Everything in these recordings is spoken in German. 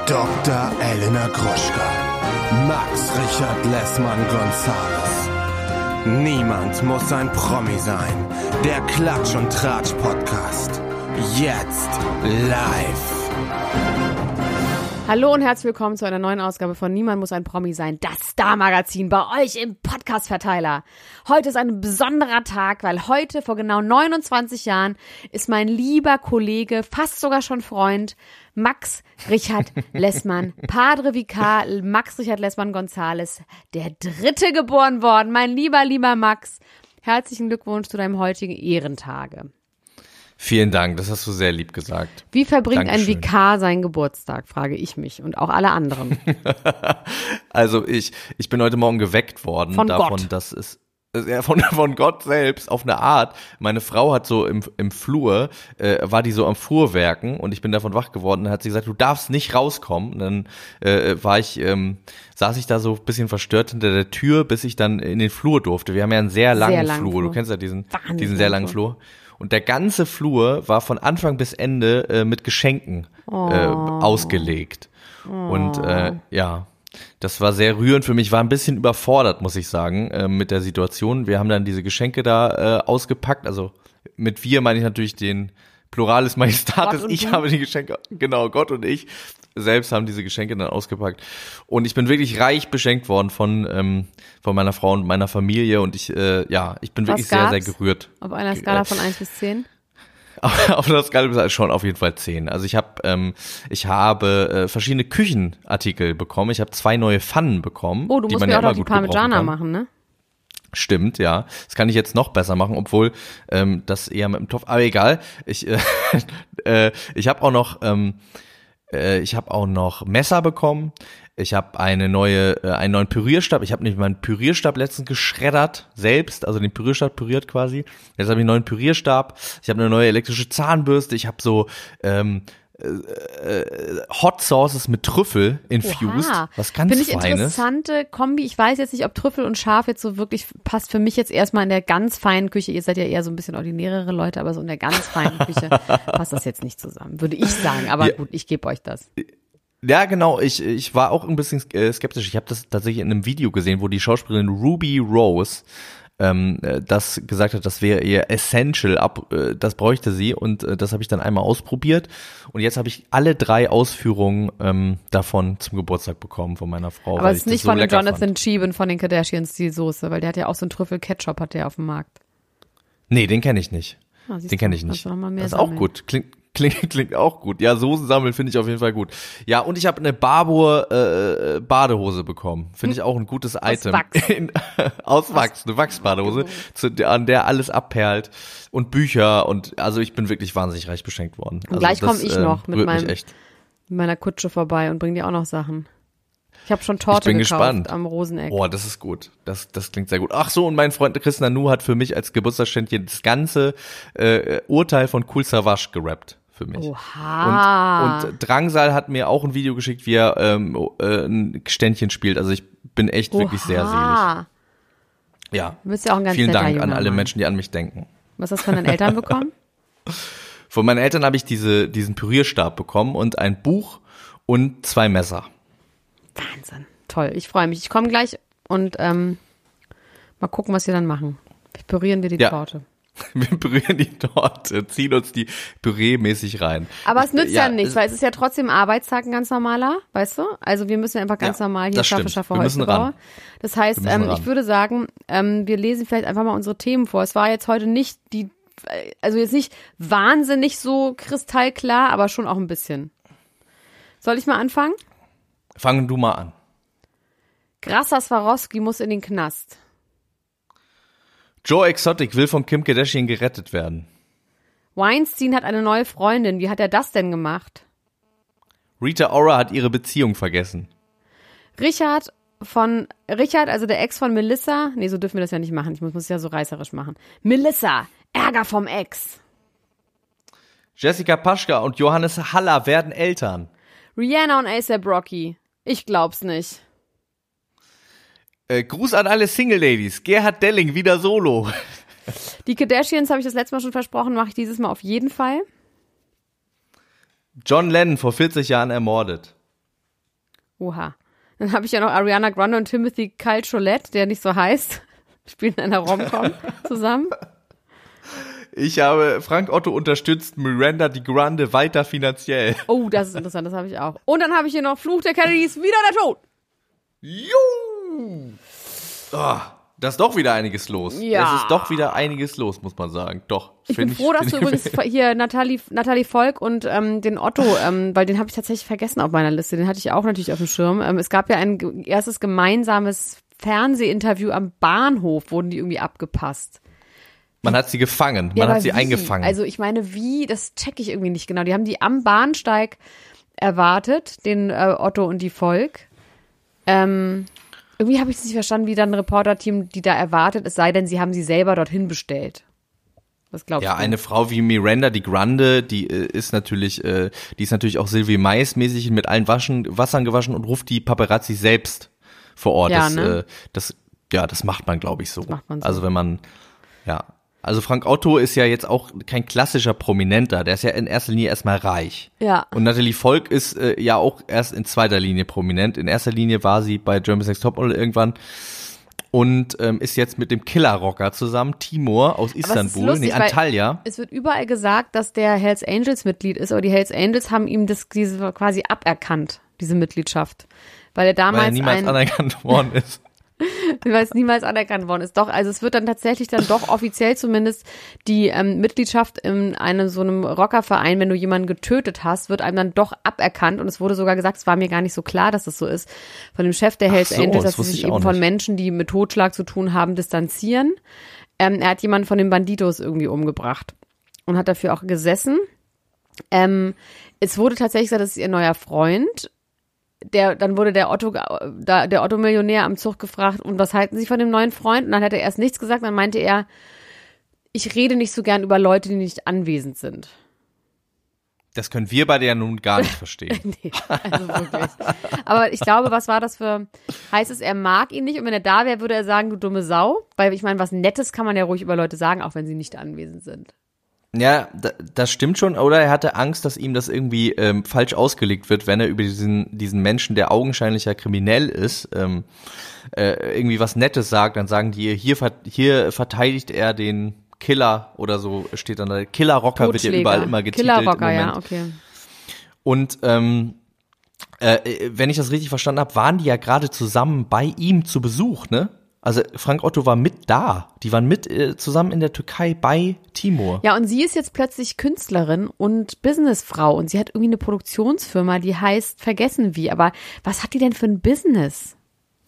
Dr. Elena Gruschka, Max Richard Lessmann-Gonzales. Niemand muss ein Promi sein. Der Klatsch und Tratsch Podcast. Jetzt live. Hallo und herzlich willkommen zu einer neuen Ausgabe von Niemand muss ein Promi sein, das Star-Magazin bei euch im Podcast-Verteiler. Heute ist ein besonderer Tag, weil heute vor genau 29 Jahren ist mein lieber Kollege, fast sogar schon Freund, Max Richard Lessmann, Padre Vicar Max Richard Lessmann-Gonzales, der Dritte geboren worden. Mein lieber Max, herzlichen Glückwunsch zu deinem heutigen Ehrentage. Vielen Dank, das hast du sehr lieb gesagt. Wie verbringt Dankeschön. ein Vikar seinen Geburtstag, frage ich mich und auch alle anderen. Also ich bin heute Morgen geweckt worden von davon, Gott. dass es von Gott selbst auf eine Art. Meine Frau hat so im Flur, war die so am Fuhrwerken und ich bin davon wach geworden. Dann hat sie gesagt, du darfst nicht rauskommen. Und dann saß ich da so ein bisschen verstört hinter der Tür, bis ich dann in den Flur durfte. Wir haben ja einen sehr langen Flur. Du kennst ja diesen sehr langen Flur. Und der ganze Flur war von Anfang bis Ende mit Geschenken ausgelegt. Und ja, das war sehr rührend für mich. War ein bisschen überfordert, muss ich sagen, mit der Situation. Wir haben dann diese Geschenke da ausgepackt. Also mit wir meine ich natürlich den Pluralis Majestatis. Ich habe die Geschenke, genau, Gott und ich selbst haben diese Geschenke dann ausgepackt. Und ich bin wirklich reich beschenkt worden von meiner Frau und meiner Familie. Und ich bin wirklich sehr, sehr gerührt. Auf einer Skala von 1 bis 10? Auf einer Skala schon auf jeden Fall 10. Also ich habe verschiedene Küchenartikel bekommen. Ich habe 2 neue Pfannen bekommen. Oh, du musst mir auch noch die Parmigiana machen, ne? Stimmt, ja. Das kann ich jetzt noch besser machen, obwohl das eher mit dem Topf. Aber egal. Ich habe auch noch Messer bekommen. Ich habe einen neuen Pürierstab. Ich habe nämlich meinen Pürierstab letztens geschreddert selbst, also den Pürierstab püriert quasi. Jetzt habe ich einen neuen Pürierstab. Ich habe eine neue elektrische Zahnbürste. Ich habe so Hot Sauces mit Trüffel infused, was ganz Feines. Finde ich interessante Kombi. Ich weiß jetzt nicht, ob Trüffel und Schaf jetzt so wirklich passt. Für mich jetzt erstmal in der ganz feinen Küche. Ihr seid ja eher so ein bisschen ordinärere Leute, aber so in der ganz feinen Küche passt das jetzt nicht zusammen, würde ich sagen. Aber gut, ich gebe euch das. Ja, genau. Ich war auch ein bisschen skeptisch. Ich habe das tatsächlich in einem Video gesehen, wo die Schauspielerin Ruby Rose das gesagt hat, das wäre ihr essential, das bräuchte sie und das habe ich dann einmal ausprobiert und jetzt habe ich alle 3 Ausführungen davon zum Geburtstag bekommen von meiner Frau. Aber es ist nicht von dem Jonathan Cheban von den Kardashians die Soße, weil der hat ja auch so einen Trüffel-Ketchup hat der auf dem Markt. Nee, den kenne ich nicht. Den kenne ich nicht. Das ist auch gut. Klingt auch gut. Ja, Soßen sammeln finde ich auf jeden Fall gut. Ja, und ich habe eine Barbour Badehose bekommen. Finde ich auch ein gutes Item. Aus Wachs, eine Wachsbadehose, an der alles abperlt. Und Bücher und also ich bin wirklich wahnsinnig reich beschenkt worden. Und gleich komme ich noch mit meiner Kutsche vorbei und bringe dir auch noch Sachen. Ich habe schon Torte gekauft gespannt. Am Roseneck. Oh, das ist gut. Das klingt sehr gut. Ach so, und mein Freund Chris Nanu hat für mich als Geburtstagsständchen das ganze Urteil von Kool Savas gerappt. Für mich. Oha. Und Drangsal hat mir auch ein Video geschickt, wie er ein Ständchen spielt. Also ich bin echt wirklich sehr selig. Ja. Du bist ja auch ein ganz Vielen Dank junger an alle Mann. Menschen, die an mich denken. Was hast du von deinen Eltern bekommen? Von meinen Eltern habe ich diesen Pürierstab bekommen und ein Buch und 2 Messer. Wahnsinn. Toll. Ich freue mich. Ich komme gleich und mal gucken, was wir dann machen. Pürieren wir die Torte. Wir pürieren die Torte, ziehen uns die Püree-mäßig rein. Aber es nützt ja nichts, weil es ist ja trotzdem Arbeitstag ein ganz normaler, weißt du? Also wir müssen einfach ganz normal hier Schaffe Häuslebauer. Das heißt, ich würde sagen, wir lesen vielleicht einfach mal unsere Themen vor. Es war jetzt heute nicht jetzt nicht wahnsinnig so kristallklar, aber schon auch ein bisschen. Soll ich mal anfangen? Fang du mal an. Grasser Swarovski muss in den Knast. Joe Exotic will von Kim Kardashian gerettet werden. Weinstein hat eine neue Freundin. Wie hat er das denn gemacht? Rita Ora hat ihre Beziehung vergessen. Richard, also der Ex von Melissa. Nee, so dürfen wir das ja nicht machen. Ich muss es ja so reißerisch machen. Melissa, Ärger vom Ex. Jessica Paschka und Johannes Haller werden Eltern. Rihanna und A$AP Rocky. Ich glaub's nicht. Gruß an alle Single-Ladies. Gerhard Delling wieder solo. Die Kardashians habe ich das letzte Mal schon versprochen, mache ich dieses Mal auf jeden Fall. John Lennon vor 40 Jahren ermordet. Oha. Dann habe ich ja noch Ariana Grande und Timothy Caulfield, der nicht so heißt, spielen in einer Rom-Com zusammen. Ich habe Frank Otto unterstützt Miranda die Grande weiter finanziell. Oh, das ist interessant, das habe ich auch. Und dann habe ich hier noch Fluch der Kennedys, wieder der Tod. Juhu! Oh, da ist doch wieder einiges los. Ja. Es ist doch wieder einiges los, muss man sagen. Doch. Ich bin froh, dass du übrigens hier Natalie Volk und den Otto, weil den habe ich tatsächlich vergessen auf meiner Liste. Den hatte ich auch natürlich auf dem Schirm. Es gab ja ein erstes gemeinsames Fernsehinterview am Bahnhof, wurden die irgendwie abgepasst. Man hat sie gefangen, man hat sie eingefangen. Also ich meine, wie, das checke ich irgendwie nicht genau. Die haben die am Bahnsteig erwartet, den Otto und die Volk. Irgendwie habe ich es nicht verstanden, wie dann ein Reporterteam die da erwartet, es sei denn, sie haben sie selber dorthin bestellt. Was glaubst du? Ja, eine Frau wie Miranda die Grande, die ist natürlich auch Sylvie Mais mäßig mit allen Wassern gewaschen und ruft die Paparazzi selbst vor Ort. Ja, ne? Das macht man, glaube ich, so. Das macht man so. Also wenn man, also Frank Otto ist ja jetzt auch kein klassischer Prominenter, der ist ja in erster Linie erstmal reich. Ja. Und Natalie Volk ist ja auch erst in zweiter Linie prominent. In erster Linie war sie bei Germany's Next Topmodel irgendwann und ist jetzt mit dem Killer-Rocker zusammen, Timur aus Istanbul, lustig, Antalya. Es wird überall gesagt, dass der Hells Angels Mitglied ist, aber die Hells Angels haben ihm diese quasi aberkannt, diese Mitgliedschaft. Weil er damals niemals anerkannt worden ist. Weil es niemals anerkannt worden ist. Doch, also es wird dann tatsächlich dann doch offiziell zumindest die Mitgliedschaft in einem so einem Rockerverein, wenn du jemanden getötet hast, wird einem dann doch aberkannt. Und es wurde sogar gesagt, es war mir gar nicht so klar, dass das so ist, von dem Chef der Hells Angels, dass sie sich eben von Menschen, die mit Totschlag zu tun haben, distanzieren. Er hat jemanden von den Bandidos irgendwie umgebracht und hat dafür auch gesessen. Es wurde tatsächlich gesagt, das ist ihr neuer Freund. Dann wurde der Otto-Millionär am Zug gefragt, und was halten Sie von dem neuen Freund? Und dann hat er erst nichts gesagt, dann meinte er, ich rede nicht so gern über Leute, die nicht anwesend sind. Das können wir beide ja nun gar nicht verstehen. Nee, also wirklich. Aber ich glaube, was war das für, heißt es, er mag ihn nicht, und wenn er da wäre, würde er sagen, du dumme Sau? Weil ich meine, was Nettes kann man ja ruhig über Leute sagen, auch wenn sie nicht anwesend sind. Ja, das stimmt schon. Oder er hatte Angst, dass ihm das irgendwie falsch ausgelegt wird, wenn er über diesen Menschen, der augenscheinlich ja kriminell ist, irgendwie was Nettes sagt. Dann sagen die, hier verteidigt er den Killer oder so, steht dann da. Killer-Rocker wird ja überall immer getitelt. Killer-Rocker, ja, okay. Und wenn ich das richtig verstanden habe, waren die ja gerade zusammen bei ihm zu Besuch, ne? Also Frank Otto war mit da. Die waren mit zusammen in der Türkei bei Timur. Ja, und sie ist jetzt plötzlich Künstlerin und Businessfrau. Und sie hat irgendwie eine Produktionsfirma, die heißt vergessen wie. Aber was hat die denn für ein Business?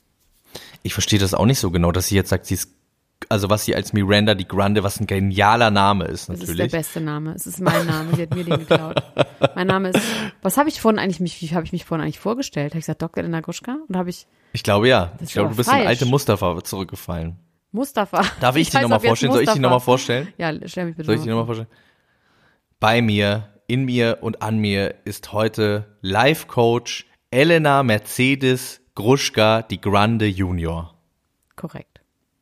Ich verstehe das auch nicht so genau, dass sie jetzt sagt, sie ist, also was sie als Miranda die Grande, was ein genialer Name ist natürlich. Das ist der beste Name. Es ist mein Name. Sie hat mir den geklaut. Mein Name ist, wie habe ich mich vorhin eigentlich vorgestellt? Habe ich gesagt Dr. Elena Gruschka? Oder habe ich... Ich glaube, ja. Ich glaube, du bist falsch. in alte Mustafa zurückgefallen. Mustafa. Darf ich dich nochmal vorstellen? Soll ich dich nochmal vorstellen? Ja, stell mich bitte Soll ich dich nochmal vorstellen? Bei mir, in mir und an mir ist heute Life-Coach Elena Mercedes Gruschka die Grande Junior. Korrekt.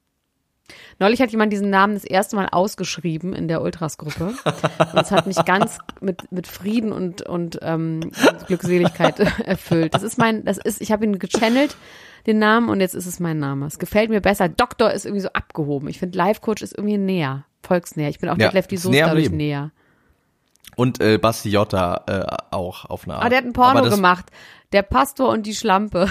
Neulich hat jemand diesen Namen das erste Mal ausgeschrieben in der Ultras-Gruppe. Und es hat mich ganz mit Frieden und Glückseligkeit erfüllt. Ich habe ihn gechannelt, den Namen, und jetzt ist es mein Name. Es gefällt mir besser. Doktor ist irgendwie so abgehoben. Ich finde, Life-Coach ist irgendwie näher, volksnäher. Ich bin auch Detlef die Soße dadurch näher. Und Basti Jotta auch auf eine Art. Der hat ein Porno gemacht. Der Pastor und die Schlampe.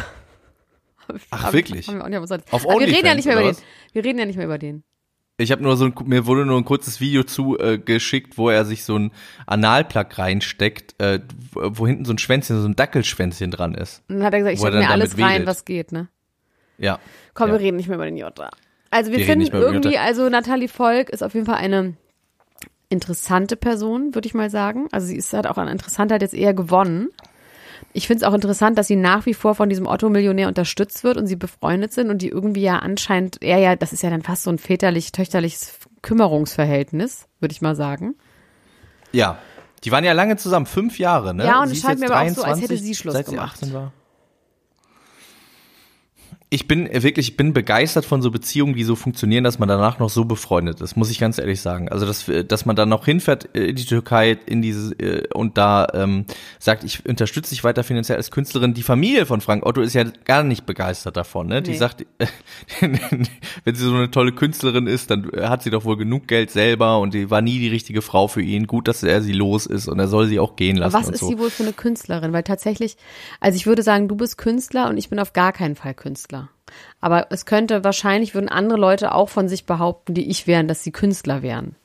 Ach, wirklich? Auf OnlyFans, wir reden ja nicht mehr über den. Ich habe mir wurde nur ein kurzes Video zugeschickt, wo er sich so ein Analplug reinsteckt, wo hinten so ein Schwänzchen, so ein Dackelschwänzchen dran ist. Und dann hat er gesagt, ich stecke mir alles rein, was geht, ne? Ja. Komm, wir reden nicht mehr über den Jota. Also wir finden irgendwie, also Natalie Volk ist auf jeden Fall eine interessante Person, würde ich mal sagen. Also sie hat auch an Interessantheit jetzt eher gewonnen. Ich finde es auch interessant, dass sie nach wie vor von diesem Otto-Millionär unterstützt wird und sie befreundet sind und die irgendwie ja anscheinend, das ist ja dann fast so ein väterlich-töchterliches Kümmerungsverhältnis, würde ich mal sagen. Ja, die waren ja lange zusammen, 5 Jahre, ne? Ja, und es scheint mir aber auch so, als hätte sie Schluss gemacht. Seit sie 18 war. Ich bin begeistert von so Beziehungen, die so funktionieren, dass man danach noch so befreundet ist, muss ich ganz ehrlich sagen. Also, dass man dann noch hinfährt in die Türkei, und da sagt, ich unterstütze dich weiter finanziell als Künstlerin. Die Familie von Frank Otto ist ja gar nicht begeistert davon, ne? Nee. Die sagt, wenn sie so eine tolle Künstlerin ist, dann hat sie doch wohl genug Geld selber und die war nie die richtige Frau für ihn. Gut, dass er sie los ist und er soll sie auch gehen lassen. Aber was ist sie wohl für eine Künstlerin? Weil tatsächlich, also ich würde sagen, du bist Künstler und ich bin auf gar keinen Fall Künstler. Aber es würden andere Leute auch von sich behaupten, die ich wären, dass sie Künstler wären.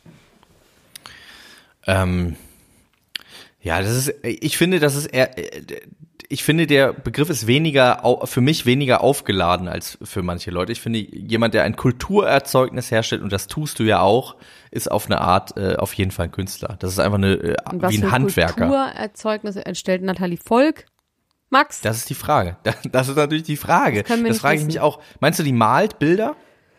Ich finde, der Begriff ist für mich weniger aufgeladen als für manche Leute. Ich finde, jemand, der ein Kulturerzeugnis herstellt, und das tust du ja auch, ist auf eine Art auf jeden Fall ein Künstler. Das ist einfach wie ein Handwerker. Kulturerzeugnis erstellt Nathalie Volk? Max? Das ist die Frage. Das ist natürlich die Frage. Das frage ich mich auch. Meinst du, die malt Bilder?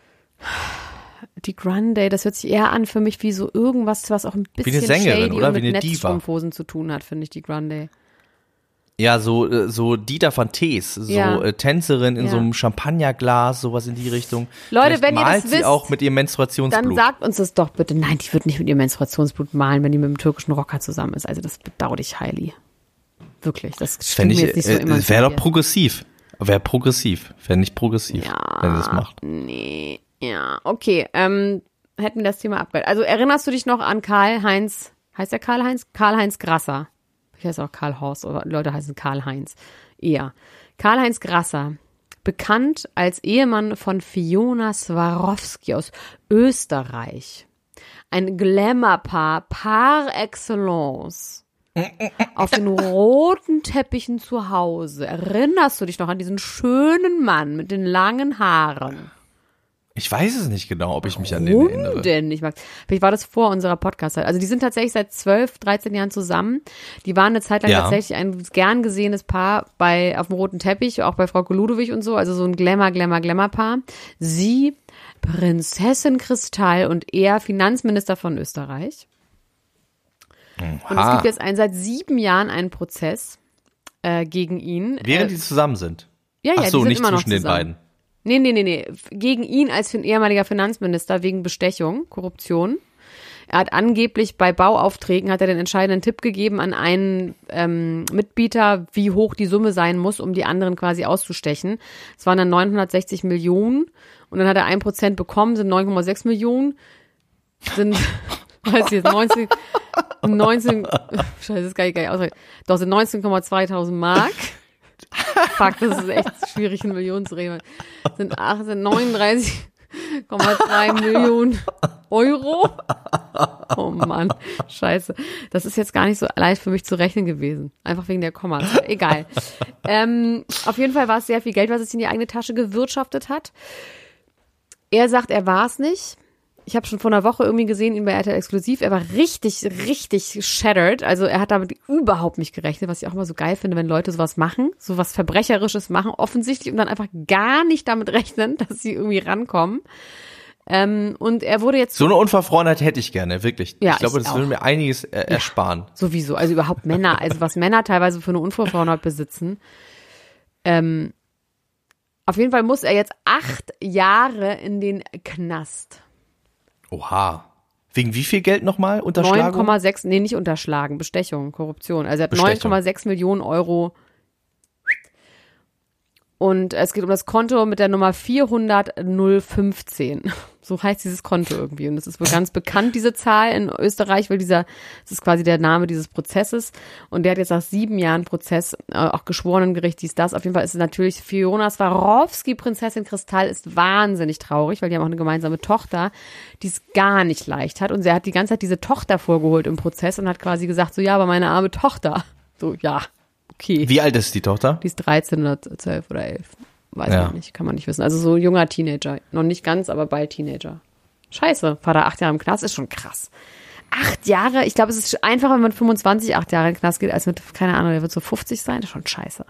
Die Grande, das hört sich eher an für mich wie so irgendwas, was auch ein bisschen wie eine Sängerin, shady oder? und Wie mit eine Diva. Netzstrumpfhosen zu tun hat, finde ich, die Grande. Ja, so Dieter van Thees, Tänzerin in so einem Champagnerglas, sowas in die Richtung. Leute, vielleicht wenn ihr malt das sie wisst, auch mit ihrem Menstruationsblut. Dann sagt uns das doch bitte. Nein, die wird nicht mit ihrem Menstruationsblut malen, wenn die mit einem türkischen Rocker zusammen ist. Also das bedauere ich highly. Wirklich, das fände ich, jetzt nicht so immer. Wäre doch progressiv. Wäre progressiv. Wäre nicht progressiv, wenn er das macht. Nee, ja, okay. Hätten wir das Thema abgehört. Also erinnerst du dich noch an Karl-Heinz, heißt der Karl-Heinz? Karl-Heinz Grasser. Ich heiße auch Karl Horst, aber Leute heißen Karl-Heinz. Eher. Karl-Heinz Grasser, bekannt als Ehemann von Fiona Swarovski aus Österreich. Ein Glamour-Paar par excellence. Auf den roten Teppichen zu Hause. Erinnerst du dich noch an diesen schönen Mann mit den langen Haaren? Ich weiß es nicht genau, ob ich mich an den erinnere. Warum denn nicht, Max? Vielleicht war das vor unserer Podcast-Zeit. Also die sind tatsächlich seit 12, 13 Jahren zusammen. Die waren eine Zeit lang tatsächlich ein gern gesehenes Paar auf dem roten Teppich, auch bei Frau Ludwig und so. Also so ein Glamour-Paar. Sie, Prinzessin Kristall und er Finanzminister von Österreich. Und es gibt jetzt seit 7 Jahren einen Prozess gegen ihn. Während die zusammen sind? Ja, Ach so, die sind nicht immer noch zwischen den zusammen. beiden. Nee. Gegen ihn als ehemaliger Finanzminister wegen Bestechung, Korruption. Er hat angeblich bei Bauaufträgen hat er den entscheidenden Tipp gegeben an einen Mitbieter, wie hoch die Summe sein muss, um die anderen quasi auszustechen. Es waren dann 960 Millionen und dann hat er 1% bekommen, sind 9,6 Millionen, sind, weiß ich jetzt, 19, scheiße, das kann ich gar nicht ausrechnen. Doch, sind 19,2 Mark. Fuck, das ist echt schwierig, in Millionen zu reden. Sind 39,2 Millionen Euro. Oh Mann, scheiße. Das ist jetzt gar nicht so leicht für mich zu rechnen gewesen. Einfach wegen der Kommas. Egal. Auf jeden Fall war es sehr viel Geld, was es in die eigene Tasche gewirtschaftet hat. Er sagt, er war es nicht. Ich habe schon vor einer Woche irgendwie gesehen, ihn bei RTL Exklusiv. Er war richtig, richtig shattered. Also er hat damit überhaupt nicht gerechnet, was ich auch immer so geil finde, wenn Leute sowas machen, sowas Verbrecherisches machen, offensichtlich, und dann einfach gar nicht damit rechnen, dass sie irgendwie rankommen. Und er wurde jetzt... So eine Unverfrorenheit hätte ich gerne, wirklich. Ja, ich glaube, das würde mir einiges ersparen. Sowieso, also überhaupt Männer, also was Männer teilweise für eine Unverfrorenheit besitzen. Auf jeden Fall muss er jetzt 8 Jahre in den Knast. Oha. Wegen wie viel Geld nochmal? Unterschlagung? 9,6, nee, nicht unterschlagen, Bestechung, Korruption. Also er hat 9,6 Millionen Euro. Und es geht um das Konto mit der Nummer 400.015. So heißt dieses Konto irgendwie. Und das ist wohl ganz bekannt, diese Zahl in Österreich, weil das ist quasi der Name dieses Prozesses. Und der hat jetzt nach 7 Jahren Prozess, auch Geschworenengericht, das. Auf jeden Fall ist es natürlich Fiona Swarovski, Prinzessin Kristall, ist wahnsinnig traurig, weil die haben auch eine gemeinsame Tochter, die es gar nicht leicht hat. Und sie hat die ganze Zeit diese Tochter vorgeholt im Prozess und hat quasi gesagt, so, ja, aber meine arme Tochter. So, ja. Okay. Wie alt ist die Tochter? Die ist 13 oder 12 oder 11. Weiß ich nicht, kann man nicht wissen. Also so ein junger Teenager. Noch nicht ganz, aber bald Teenager. Scheiße, Vater 8 Jahre im Knast ist schon krass. 8 Jahre? Ich glaube, es ist einfacher, wenn man mit 25 8 Jahre in den Knast geht, als mit, keine Ahnung, der wird so 50 sein. Das ist schon scheiße.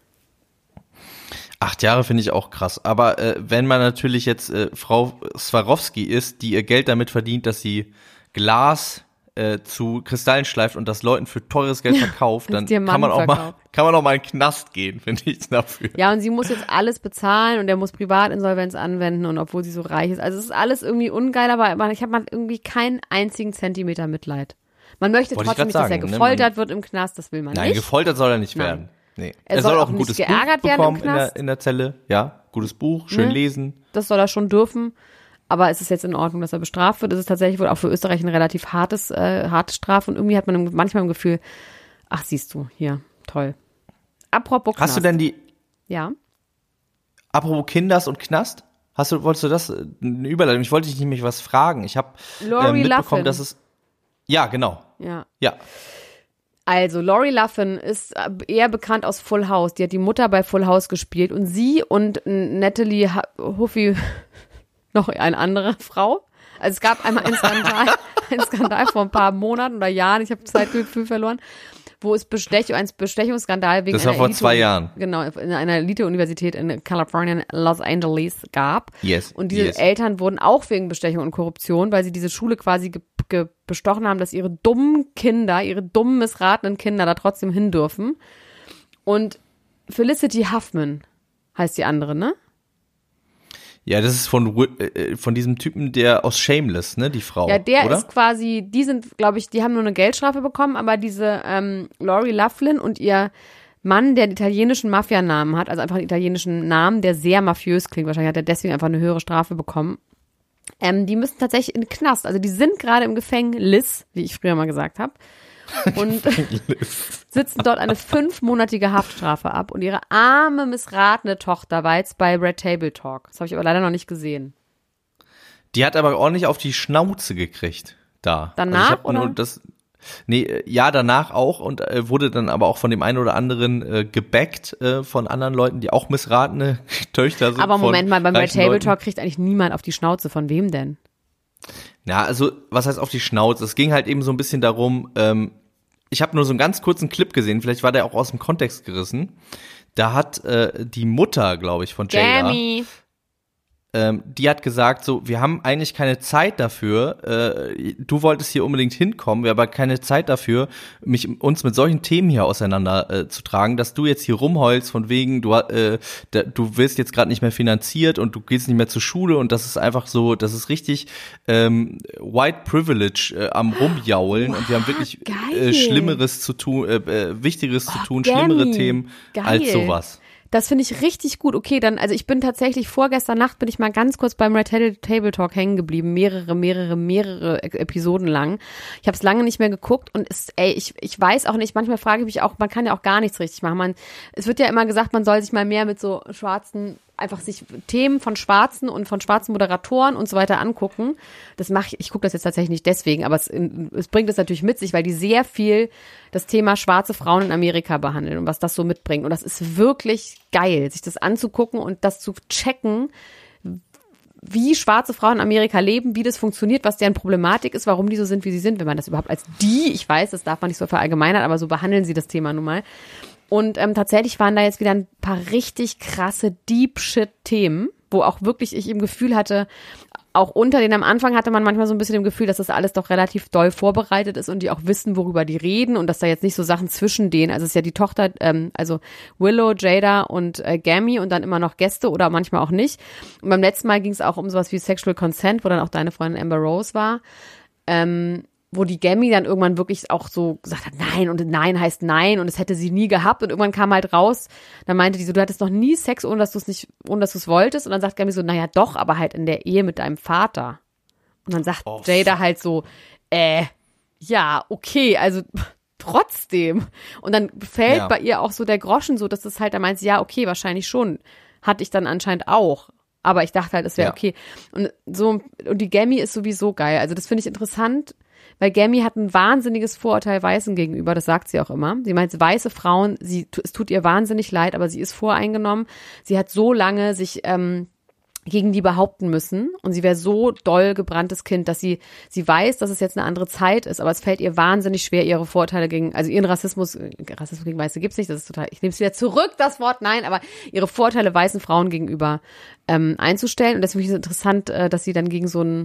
8 Jahre finde ich auch krass. Aber wenn man natürlich jetzt Frau Swarovski ist, die ihr Geld damit verdient, dass sie Glas zu Kristallen schleift und das Leuten für teures Geld verkauft, dann kann man auch mal in den Knast gehen, finde ich, dafür. Ja, und sie muss jetzt alles bezahlen und er muss Privatinsolvenz anwenden und obwohl sie so reich ist. Also es ist alles irgendwie ungeil, aber ich habe mal irgendwie keinen einzigen Zentimeter Mitleid. Man möchte trotzdem nicht, dass er gefoltert wird im Knast, das will man nicht. Nein, gefoltert soll er nicht werden. Nee. Er soll auch ein gutes Buch bekommen in der Zelle. Ja, gutes Buch, schön lesen. Das soll er schon dürfen. Aber es ist jetzt in Ordnung, dass er bestraft wird. Es ist tatsächlich wohl auch für Österreich eine relativ harte Strafe. Und irgendwie hat man manchmal im Gefühl, ach siehst du, hier, toll. Apropos Knast. Hast du denn die... Ja. Apropos Kinders und Knast? Wolltest du das eine Überleitung? Ich wollte dich nämlich was fragen. Ich habe mitbekommen, dass es... Ja, genau. Ja. Ja. Also, Lori Loughlin ist eher bekannt aus Full House. Die hat die Mutter bei Full House gespielt. Und sie und Natalie Huffy... noch eine andere Frau. Also es gab einmal einen Skandal vor ein paar Monaten oder Jahren, ich habe Zeitgefühl verloren, wo es einen Bestechungsskandal wegen das war vor 2 Jahren. Genau, in einer Elite-Universität in Kalifornien, Los Angeles gab. Yes. Und diese Eltern wurden auch wegen Bestechung und Korruption, weil sie diese Schule quasi bestochen haben, dass ihre dummen missratenen Kinder da trotzdem hin dürfen. Und Felicity Huffman heißt die andere, ne? Ja, das ist von diesem Typen, der aus Shameless, ne, die Frau. Ja, der oder? ist quasi, die sind, glaube ich, die haben nur eine Geldstrafe bekommen, aber diese Lori Loughlin und ihr Mann, der einen italienischen Mafianamen hat, also einfach einen italienischen Namen, der sehr mafiös klingt, wahrscheinlich hat er deswegen einfach eine höhere Strafe bekommen. Die müssen tatsächlich in den Knast, also die sind gerade im Gefängnis, wie ich früher mal gesagt habe. Und sitzen dort eine 5-monatige Haftstrafe ab. Und ihre arme, missratene Tochter war jetzt bei Red Table Talk. Das habe ich aber leider noch nicht gesehen. Die hat aber ordentlich auf die Schnauze gekriegt da. Danach, oder? Danach auch und wurde dann aber auch von dem einen oder anderen gebackt von anderen Leuten, die auch missratene Töchter sind. Aber Moment mal, beim Red Table Talk kriegt eigentlich niemand auf die Schnauze. Von wem denn? Ja, also was heißt auf die Schnauze? Es ging halt eben so ein bisschen darum, ich habe nur so einen ganz kurzen Clip gesehen, vielleicht war der auch aus dem Kontext gerissen. Da hat die Mutter, glaube ich, von Jada, die hat gesagt, so, wir haben eigentlich keine Zeit dafür, du wolltest hier unbedingt hinkommen, wir haben aber keine Zeit dafür, uns mit solchen Themen hier auseinander zu tragen, dass du jetzt hier rumheulst von wegen, du wirst jetzt gerade nicht mehr finanziert und du gehst nicht mehr zur Schule und das ist einfach so, das ist richtig White Privilege am Rumjaulen und wir haben wirklich Schlimmeres zu tun, Wichtigeres zu tun, schlimmere Themen als sowas. Das finde ich richtig gut. Okay, dann, also ich bin tatsächlich vorgestern Nacht bin ich mal ganz kurz beim Red Table Talk hängen geblieben, mehrere Episoden lang. Ich habe es lange nicht mehr geguckt und ich weiß auch nicht, manchmal frage ich mich auch, man kann ja auch gar nichts richtig machen. Es wird ja immer gesagt, man soll sich mal mehr mit so schwarzen, einfach sich Themen von Schwarzen und von schwarzen Moderatoren und so weiter angucken. Das mache ich gucke das jetzt tatsächlich nicht deswegen, aber es bringt es natürlich mit sich, weil die sehr viel das Thema schwarze Frauen in Amerika behandeln und was das so mitbringt. Und das ist wirklich geil, sich das anzugucken und das zu checken, wie schwarze Frauen in Amerika leben, wie das funktioniert, was deren Problematik ist, warum die so sind, wie sie sind, wenn man das überhaupt als ich weiß, das darf man nicht so verallgemeinern, aber so behandeln sie das Thema nun mal. Und tatsächlich waren da jetzt wieder ein paar richtig krasse Deep-Shit-Themen, wo auch wirklich ich im Gefühl hatte, auch unter denen am Anfang hatte man manchmal so ein bisschen im Gefühl, dass das alles doch relativ doll vorbereitet ist und die auch wissen, worüber die reden und dass da jetzt nicht so Sachen zwischen denen, also es ist ja die Tochter, also Willow, Jada und Gammy und dann immer noch Gäste oder manchmal auch nicht. Und beim letzten Mal ging es auch um sowas wie Sexual Consent, wo dann auch deine Freundin Amber Rose war, wo die Gammy dann irgendwann wirklich auch so gesagt hat, nein und nein heißt nein und es hätte sie nie gehabt und irgendwann kam halt raus, dann meinte die so, du hattest noch nie Sex, ohne dass du es wolltest und dann sagt Gammy so, naja doch, aber halt in der Ehe mit deinem Vater. Und dann sagt Jada halt so, ja, okay, also trotzdem. Und dann fällt bei ihr auch so der Groschen so, dass das halt, da meint sie, ja, okay, wahrscheinlich schon. Hatte ich dann anscheinend auch. Aber ich dachte halt, es wäre okay. Und so, und die Gammy ist sowieso geil. Also das finde ich interessant, weil Gammy hat ein wahnsinniges Vorurteil Weißen gegenüber, das sagt sie auch immer. Sie meint, weiße Frauen, es tut ihr wahnsinnig leid, aber sie ist voreingenommen. Sie hat so lange sich gegen die behaupten müssen und sie wäre so doll gebranntes Kind, dass sie weiß, dass es jetzt eine andere Zeit ist, aber es fällt ihr wahnsinnig schwer, ihre Vorurteile also ihren Rassismus gegen Weiße gibt's nicht, das ist total, ich nehme es wieder zurück, das Wort, nein, aber ihre Vorurteile weißen Frauen gegenüber einzustellen und deswegen ist es interessant, dass sie dann gegen so einen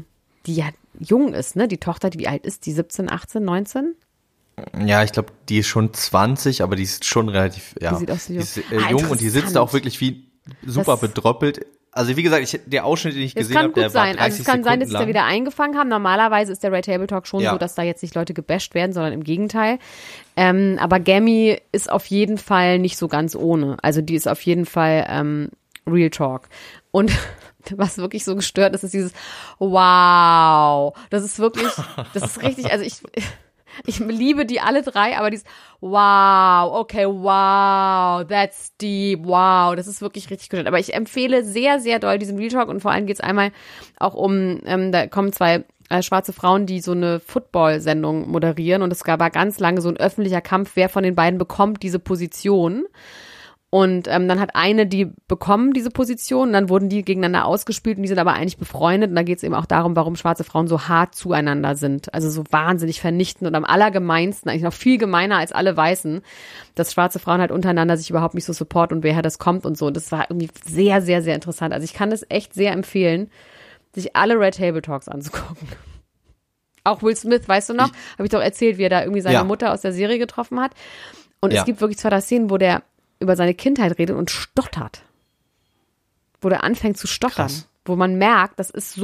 die ja jung ist, ne? Die Tochter, wie alt ist die? 17, 18, 19? Ja, ich glaube, die ist schon 20, aber die ist schon relativ, Die sieht auch so jung. die ist, jung und die sitzt da auch wirklich wie super bedröppelt. Also wie gesagt, der Ausschnitt, den ich gesehen habe, der war 30 Also es kann sein, dass sie Sekunden da wieder eingefangen haben. Normalerweise ist der Red Table Talk schon so, dass da jetzt nicht Leute gebasht werden, sondern im Gegenteil. Aber Gammy ist auf jeden Fall nicht so ganz ohne. Also die ist auf jeden Fall Real Talk. Und was wirklich so gestört ist, ist dieses Wow. Das ist richtig, also ich liebe die alle drei, aber dieses wow, okay, wow, that's deep, wow, das ist wirklich richtig gut. Aber ich empfehle sehr, sehr doll diesen Real Talk und vor allem geht es einmal auch um, da kommen zwei schwarze Frauen, die so eine Football-Sendung moderieren und es war ganz lange so ein öffentlicher Kampf, wer von den beiden bekommt diese Position. Und dann hat eine die bekommen, diese Position, und dann wurden die gegeneinander ausgespielt und die sind aber eigentlich befreundet. Und da geht es eben auch darum, warum schwarze Frauen so hart zueinander sind. Also so wahnsinnig vernichtend und am allergemeinsten, eigentlich noch viel gemeiner als alle Weißen, dass schwarze Frauen halt untereinander sich überhaupt nicht so supporten und woher das kommt und so. Und das war irgendwie sehr, sehr, sehr interessant. Also ich kann das echt sehr empfehlen, sich alle Red Table Talks anzugucken. Auch Will Smith, weißt du noch? Habe ich doch erzählt, wie er da irgendwie seine Mutter aus der Serie getroffen hat. Und es gibt wirklich 2 Szenen, wo der über seine Kindheit redet und stottert. Wo der anfängt zu stottern. Krass. Wo man merkt, da ist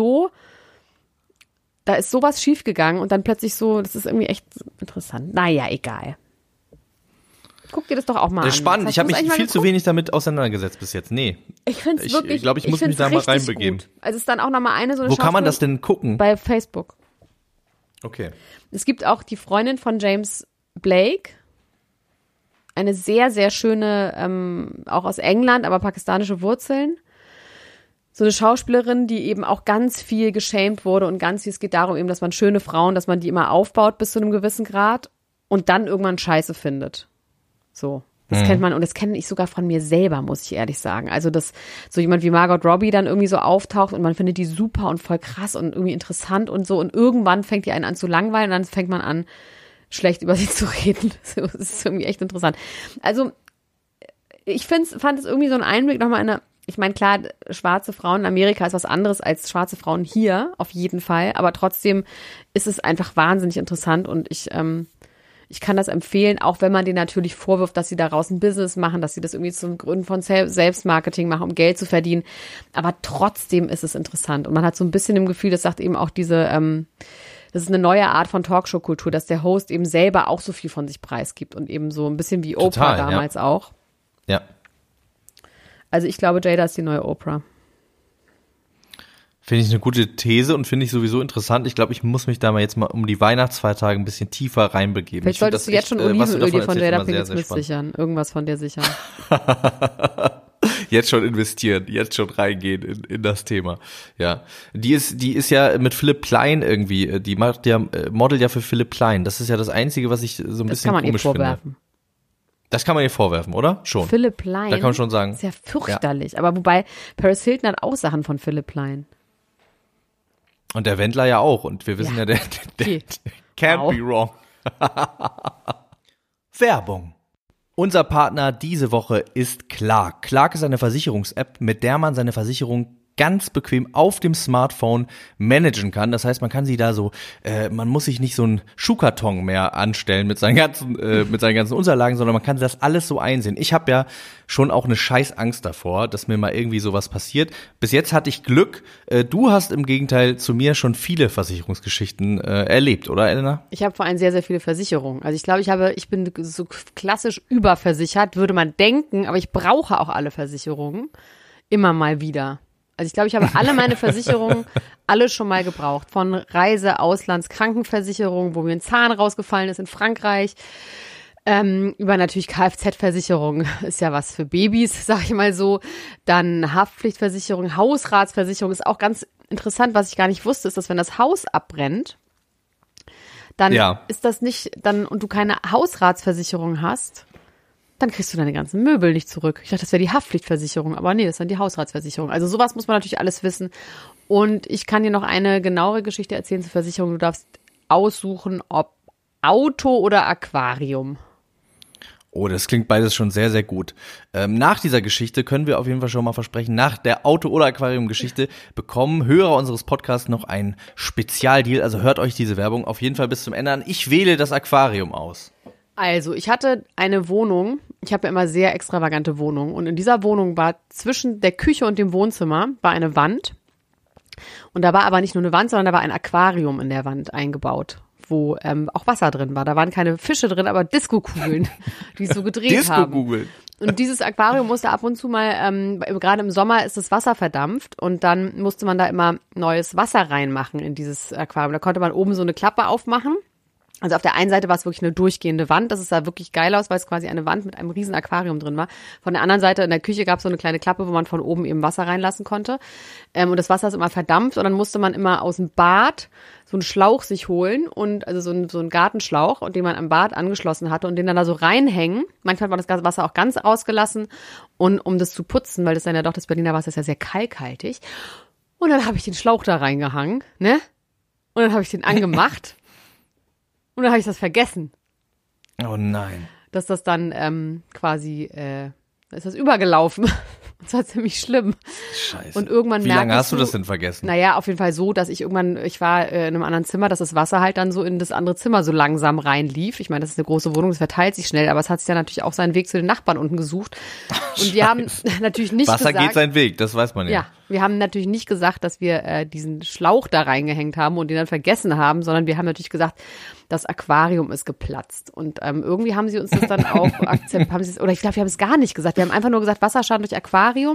sowas schiefgegangen und dann plötzlich so, das ist irgendwie echt interessant. Naja, egal. Guck dir das doch auch mal an. Spannend, ich habe mich viel zu wenig damit auseinandergesetzt bis jetzt. Nee. Ich finde es wirklich, ich glaube, ich muss mich da mal reinbegeben. Gut. Also es ist dann auch nochmal so eine Wo kann man das denn gucken? Bei Facebook. Okay. Es gibt auch die Freundin von James Blake, eine sehr, sehr schöne, auch aus England, aber pakistanische Wurzeln. So eine Schauspielerin, die eben auch ganz viel geschämt wurde und ganz viel, es geht darum eben, dass man schöne Frauen, dass man die immer aufbaut bis zu einem gewissen Grad und dann irgendwann Scheiße findet. So. Das kennt man und das kenne ich sogar von mir selber, muss ich ehrlich sagen. Also, dass so jemand wie Margot Robbie dann irgendwie so auftaucht und man findet die super und voll krass und irgendwie interessant und so und irgendwann fängt die einen an zu langweilen und dann fängt man an, schlecht über sie zu reden. Das ist irgendwie echt interessant. Also, ich fand es irgendwie so ein Einblick nochmal in ich meine, klar, schwarze Frauen in Amerika ist was anderes als schwarze Frauen hier, auf jeden Fall. Aber trotzdem ist es einfach wahnsinnig interessant und ich kann das empfehlen, auch wenn man denen natürlich vorwirft, dass sie daraus ein Business machen, dass sie das irgendwie zum Gründen von Selbstmarketing machen, um Geld zu verdienen. Aber trotzdem ist es interessant. Und man hat so ein bisschen im Gefühl, das sagt eben auch das ist eine neue Art von Talkshow-Kultur, dass der Host eben selber auch so viel von sich preisgibt und eben so ein bisschen wie Oprah damals auch. Ja. Also ich glaube, Jada ist die neue Oprah. Finde ich eine gute These und finde ich sowieso interessant. Ich glaube, ich muss mich da mal jetzt mal um die Weihnachtsfeiertage ein bisschen tiefer reinbegeben. Vielleicht solltest du jetzt schon Olivenöl dir von Jada Pinkett Smith sichern. Irgendwas von dir sichern. Jetzt schon investieren, jetzt schon reingehen in das Thema. Ja, die ist ja mit Philipp Plein irgendwie, die macht ja Model ja für Philipp Plein. Das ist ja das Einzige, was ich so ein bisschen komisch finde. Das kann man ihr vorwerfen, oder? Schon. Philipp Plein. Da kann man schon sagen. Ist ja fürchterlich. Ja. Aber wobei Paris Hilton hat auch Sachen von Philipp Plein. Und der Wendler ja auch. Und wir wissen ja der can't be wrong. Werbung. Unser Partner diese Woche ist Clark. Clark ist eine Versicherungs-App, mit der man seine Versicherung ganz bequem auf dem Smartphone managen kann. Das heißt, man kann sie da so, man muss sich nicht so einen Schuhkarton mehr anstellen mit seinen ganzen Unterlagen, sondern man kann das alles so einsehen. Ich habe ja schon auch eine scheiß Angst davor, dass mir mal irgendwie sowas passiert. Bis jetzt hatte ich Glück. Du hast im Gegenteil zu mir schon viele Versicherungsgeschichten erlebt, oder Elena? Ich habe vor allem sehr, sehr viele Versicherungen. Also ich glaube, ich bin so klassisch überversichert, würde man denken, aber ich brauche auch alle Versicherungen. Immer mal wieder. Also ich glaube, ich habe alle meine Versicherungen alle schon mal gebraucht. Von Reise-, Auslands-, Krankenversicherung, wo mir ein Zahn rausgefallen ist in Frankreich, über natürlich Kfz-Versicherung, ist ja was für Babys, sag ich mal so. Dann Haftpflichtversicherung, Hausratsversicherung ist auch ganz interessant, was ich gar nicht wusste, ist, dass wenn das Haus abbrennt, dann ist das nicht, und du keine Hausratsversicherung hast, dann kriegst du deine ganzen Möbel nicht zurück. Ich dachte, das wäre die Haftpflichtversicherung, aber nee, das ist dann die Hausratsversicherung. Also sowas muss man natürlich alles wissen. Und ich kann dir noch eine genauere Geschichte erzählen zur Versicherung. Du darfst aussuchen, ob Auto oder Aquarium. Oh, das klingt beides schon sehr, sehr gut. Nach dieser Geschichte können wir auf jeden Fall schon mal versprechen, nach der Auto- oder Aquarium-Geschichte bekommen Hörer unseres Podcasts noch einen Spezialdeal. Also hört euch diese Werbung auf jeden Fall bis zum Ende an. Ich wähle das Aquarium aus. Also, ich hatte eine Wohnung. Ich habe ja immer sehr extravagante Wohnungen. Und in dieser Wohnung war zwischen der Küche und dem Wohnzimmer war eine Wand. Und da war aber nicht nur eine Wand, sondern da war ein Aquarium in der Wand eingebaut, wo auch Wasser drin war. Da waren keine Fische drin, aber Diskokugeln, die so gedreht haben. Diskokugeln. Und dieses Aquarium musste ab und zu mal, gerade im Sommer ist das Wasser verdampft und dann musste man da immer neues Wasser reinmachen in dieses Aquarium. Da konnte man oben so eine Klappe aufmachen. Also auf der einen Seite war es wirklich eine durchgehende Wand, das sah wirklich geil aus, weil es quasi eine Wand mit einem riesen Aquarium drin war. Von der anderen Seite in der Küche gab es so eine kleine Klappe, wo man von oben eben Wasser reinlassen konnte. Und das Wasser ist immer verdampft und dann musste man immer aus dem Bad so einen Schlauch sich holen und also so einen Gartenschlauch, und den man am Bad angeschlossen hatte und den dann da so reinhängen. Manchmal war das ganze Wasser auch ganz ausgelassen, und um das zu putzen, weil das dann ja doch, das Berliner Wasser ist ja sehr kalkhaltig. Und dann habe ich den Schlauch da reingehangen, ne? Und dann habe ich den angemacht. Und dann habe ich das vergessen. Oh nein. Dass das dann quasi, ist das übergelaufen. Das war ziemlich schlimm. Scheiße. Und irgendwann Wie lange hast du das denn vergessen? Naja, auf jeden Fall so, dass ich war in einem anderen Zimmer, dass das Wasser halt dann so in das andere Zimmer so langsam reinlief. Ich meine, das ist eine große Wohnung, das verteilt sich schnell, aber es hat sich ja natürlich auch seinen Weg zu den Nachbarn unten gesucht. Und wir haben natürlich nicht Wasser gesagt. geht seinen Weg, das weiß man ja. Ja, wir haben natürlich nicht gesagt, dass wir diesen Schlauch da reingehängt haben und den dann vergessen haben, sondern wir haben natürlich gesagt, das Aquarium ist geplatzt. Und irgendwie haben sie uns das dann auch akzeptiert, oder ich glaube, wir haben es gar nicht gesagt. Wir haben einfach nur gesagt, Wasserschaden durch Aquarium.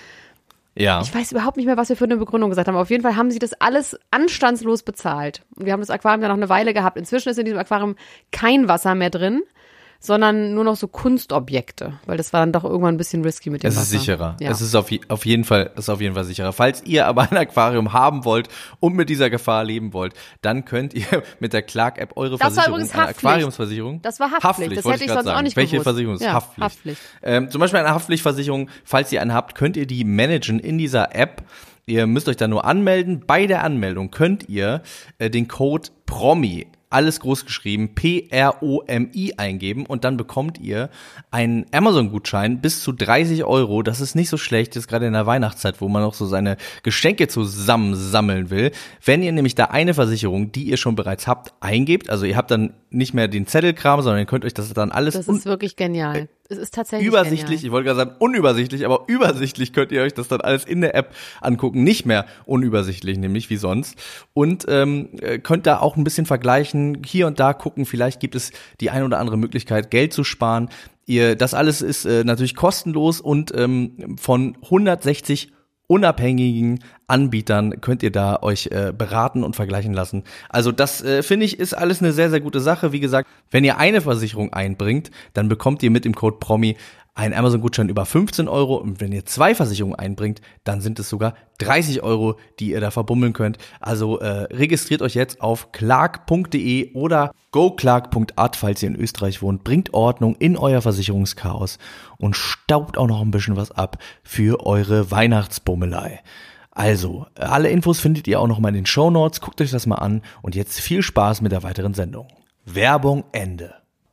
Ja. Ich weiß überhaupt nicht mehr, was wir für eine Begründung gesagt haben. Aber auf jeden Fall haben sie das alles anstandslos bezahlt. Und wir haben das Aquarium dann noch eine Weile gehabt. Inzwischen ist in diesem Aquarium kein Wasser mehr drin, sondern nur noch so Kunstobjekte, weil das war dann doch irgendwann ein bisschen risky mit dem Wasser. Es ist sicherer. Ja. Es ist auf jeden Fall sicherer. Falls ihr aber ein Aquarium haben wollt und mit dieser Gefahr leben wollt, dann könnt ihr mit der Clark-App eure Das war Versicherung, übrigens eine Haftpflicht. Aquariumsversicherung. Das war Haftpflicht. Das hätte ich sonst auch nicht Welche gewusst. Versicherung ist Ja, Haftpflicht? Zum Beispiel eine Haftpflichtversicherung, falls ihr eine habt, könnt ihr die managen in dieser App. Ihr müsst euch da nur anmelden. Bei der Anmeldung könnt ihr den Code PROMI, alles groß geschrieben, PROMI eingeben, und dann bekommt ihr einen Amazon-Gutschein bis zu 30 €. Das ist nicht so schlecht, das ist gerade in der Weihnachtszeit, wo man noch so seine Geschenke zusammensammeln will. Wenn ihr nämlich da eine Versicherung, die ihr schon bereits habt, eingebt, also ihr habt dann nicht mehr den Zettelkram, sondern ihr könnt euch das dann alles... Das ist wirklich genial. Es ist tatsächlich übersichtlich, genial. Ich wollte gerade sagen unübersichtlich, aber übersichtlich könnt ihr euch das dann alles in der App angucken. Nicht mehr unübersichtlich, nämlich wie sonst. Und könnt da auch ein bisschen vergleichen, hier und da gucken, vielleicht gibt es die eine oder andere Möglichkeit, Geld zu sparen. Das alles ist natürlich kostenlos, und von 160 unabhängigen Anbietern könnt ihr da euch beraten und vergleichen lassen. Also das, finde ich, ist alles eine sehr, sehr gute Sache. Wie gesagt, wenn ihr eine Versicherung einbringt, dann bekommt ihr mit dem Code PROMI einen Amazon-Gutschein über 15 €. Und wenn ihr 2 Versicherungen einbringt, dann sind es sogar 30 €, die ihr da verbummeln könnt. Also registriert euch jetzt auf clark.de oder goclark.at, falls ihr in Österreich wohnt. Bringt Ordnung in euer Versicherungschaos und staubt auch noch ein bisschen was ab für eure Weihnachtsbummelei. Also, alle Infos findet ihr auch noch mal in den Shownotes. Guckt euch das mal an, und jetzt viel Spaß mit der weiteren Sendung. Werbung Ende.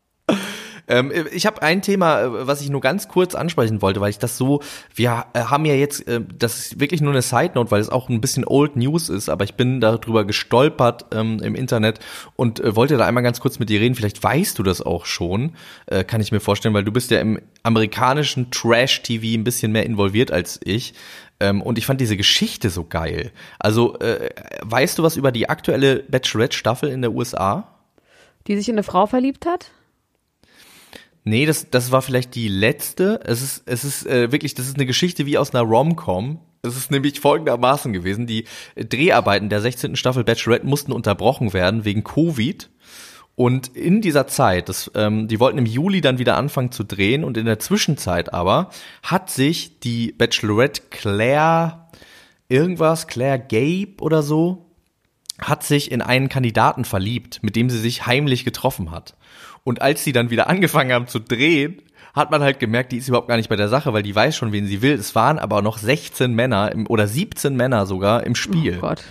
Ich habe ein Thema, was ich nur ganz kurz ansprechen wollte, weil ich das so, wir haben ja jetzt, das ist wirklich nur eine Side-Note, weil es auch ein bisschen Old News ist, aber ich bin darüber gestolpert im Internet und wollte da einmal ganz kurz mit dir reden. Vielleicht weißt du das auch schon, kann ich mir vorstellen, weil du bist ja im amerikanischen Trash-TV ein bisschen mehr involviert als ich. Und ich fand diese Geschichte so geil. Also, weißt du was über die aktuelle Bachelorette-Staffel in der USA? Die sich in eine Frau verliebt hat? Nee, das war vielleicht die letzte. Es ist wirklich, das ist eine Geschichte wie aus einer Rom-Com. Es ist nämlich folgendermaßen gewesen: Die Dreharbeiten der 16. Staffel Bachelorette mussten unterbrochen werden wegen Covid. Und in dieser Zeit, die wollten im Juli dann wieder anfangen zu drehen, und in der Zwischenzeit aber hat sich die Bachelorette Claire Gabe oder so, hat sich in einen Kandidaten verliebt, mit dem sie sich heimlich getroffen hat. Und als sie dann wieder angefangen haben zu drehen, hat man halt gemerkt, die ist überhaupt gar nicht bei der Sache, weil die weiß schon, wen sie will. Es waren aber noch 16 Männer oder 17 Männer sogar im Spiel. Oh Gott.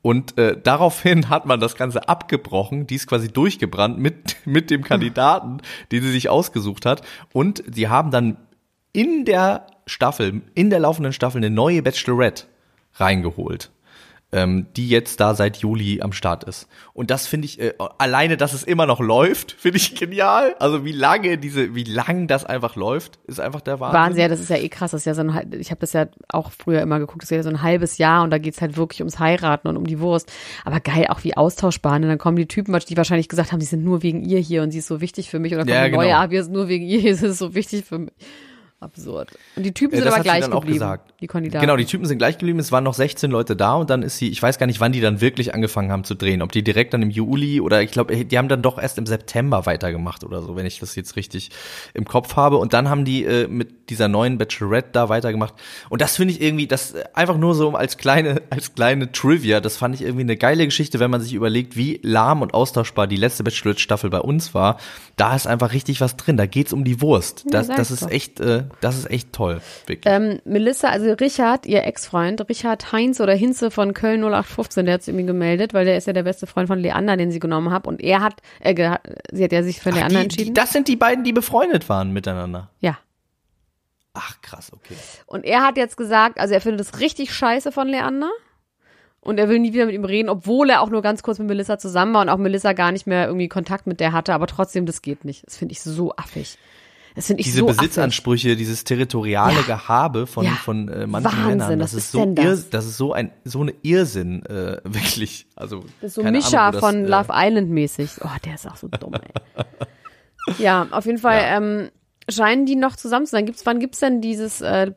Und daraufhin hat man das Ganze abgebrochen, die ist quasi durchgebrannt mit dem Kandidaten, den sie sich ausgesucht hat. Und die haben dann in der laufenden Staffel eine neue Bachelorette reingeholt, die jetzt da seit Juli am Start ist. Und das finde ich, alleine, dass es immer noch läuft, finde ich genial. Also wie lang das einfach läuft, ist einfach der Wahnsinn. Wahnsinn, ja, das ist ja eh krass. Das ist ja so ich habe das ja auch früher immer geguckt, das ist ja so ein halbes Jahr und da geht's halt wirklich ums Heiraten und um die Wurst. Aber geil, auch wie austauschbar. Und dann kommen die Typen, die wahrscheinlich gesagt haben, die sind nur wegen ihr hier und sie ist so wichtig für mich. Oder kommen neue, wir sind nur wegen ihr, sie ist so wichtig für mich. Absurd. Und die Typen sind aber gleich geblieben, die Kandidaten. Genau, die Typen sind gleich geblieben, es waren noch 16 Leute da und dann ist ich weiß gar nicht, wann die dann wirklich angefangen haben zu drehen, ob die direkt dann im Juli oder ich glaube, die haben dann doch erst im September weitergemacht oder so, wenn ich das jetzt richtig im Kopf habe und dann haben die mit dieser neuen Bachelorette da weitergemacht und das finde ich irgendwie, das einfach nur so als kleine Trivia, das fand ich irgendwie eine geile Geschichte, wenn man sich überlegt, wie lahm und austauschbar die letzte Bachelorette-Staffel bei uns war, da ist einfach richtig was drin, da geht's um die Wurst, das ist echt toll, wirklich. Melissa, also Richard, ihr Ex-Freund, Richard Heinz oder Hinze von Köln 0815, der hat sich irgendwie gemeldet, weil der ist ja der beste Freund von Leander, den sie genommen hat. Und sie hat ja sich für Leander entschieden. Das sind die beiden, die befreundet waren miteinander? Ja. Ach, krass, okay. Und er hat jetzt gesagt, also er findet es richtig scheiße von Leander. Und er will nie wieder mit ihm reden, obwohl er auch nur ganz kurz mit Melissa zusammen war und auch Melissa gar nicht mehr irgendwie Kontakt mit der hatte. Aber trotzdem, das geht nicht. Das finde ich so affig. Diese Besitzansprüche, dieses territoriale Gehabe von manchen Wahnsinn, Männern, das ist so eine Irrsinn, wirklich. Also das ist so Mischa von Love Island mäßig. Oh, der ist auch so dumm, ey. Ja, auf jeden Fall scheinen die noch zusammen zu sein. Wann gibt's denn diese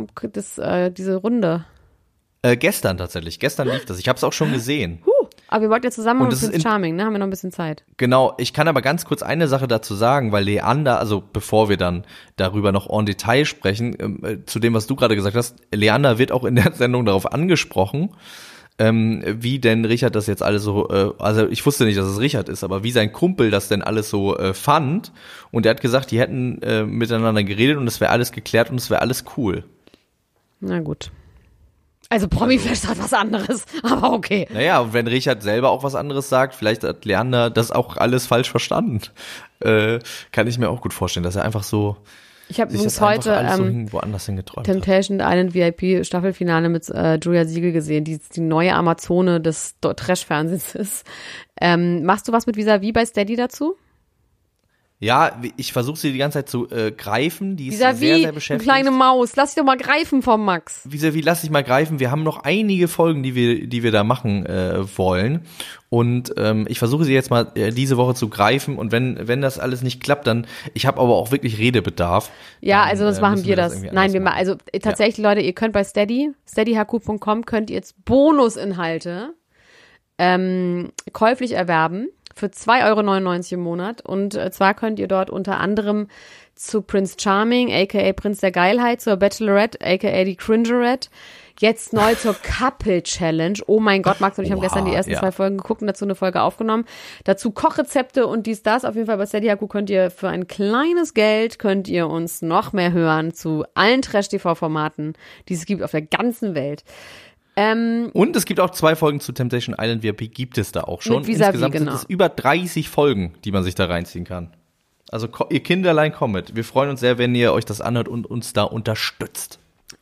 Runde? Gestern tatsächlich. Gestern lief das. Ich habe es auch schon gesehen. Aber wir wollten ja zusammen mit Prince Charming, ne? Haben wir noch ein bisschen Zeit. Genau, ich kann aber ganz kurz eine Sache dazu sagen, weil Leander, also bevor wir dann darüber noch en Detail sprechen, zu dem, was du gerade gesagt hast, Leander wird auch in der Sendung darauf angesprochen, wie denn Richard das jetzt alles so, also ich wusste nicht, dass es Richard ist, aber wie sein Kumpel das denn alles so fand. Und er hat gesagt, die hätten miteinander geredet und es wäre alles geklärt und es wäre alles cool. Na gut. Also Promi-Flash hat was anderes, aber okay. Naja, und wenn Richard selber auch was anderes sagt, vielleicht hat Leander das auch alles falsch verstanden. Kann ich mir auch gut vorstellen, dass er einfach so Ich habe übrigens heute woanders hingeträumt Temptation Island VIP Staffelfinale mit Julia Siegel gesehen, die neue Amazone des Trash-Fernsehens ist. Machst du was mit Vis-a-vis bei Steady dazu? Ja, ich versuche sie die ganze Zeit zu greifen. Die ist sehr, sehr beschäftigt. Eine kleine Maus. Lass dich doch mal greifen vom Max. Vis-a-vis, lass dich mal greifen. Wir haben noch einige Folgen, die wir da machen wollen. Und ich versuche sie jetzt mal diese Woche zu greifen. Und wenn das alles nicht klappt, dann, ich habe aber auch wirklich Redebedarf. Ja, dann, also das machen wir das. Nein, tatsächlich, Leute, ihr könnt bei steadyhq.com könnt ihr jetzt Bonusinhalte käuflich erwerben. Für 2,99 € im Monat. Und zwar könnt ihr dort unter anderem zu Prince Charming, a.k.a. Prinz der Geilheit, zur Bachelorette, a.k.a. die Cringerette, jetzt neu zur Couple Challenge. Oh mein Gott, Max und ich haben gestern die ersten 2 Folgen geguckt und dazu eine Folge aufgenommen. Dazu Kochrezepte und das. Auf jeden Fall bei Steady.HQ könnt ihr für ein kleines Geld, könnt ihr uns noch mehr hören zu allen Trash-TV-Formaten, die es gibt auf der ganzen Welt. Und es gibt auch 2 Folgen zu Temptation Island VIP, gibt es da auch schon. Insgesamt sind es über 30 Folgen, die man sich da reinziehen kann. Also ihr Kinderlein kommt. Wir freuen uns sehr, wenn ihr euch das anhört und uns da unterstützt.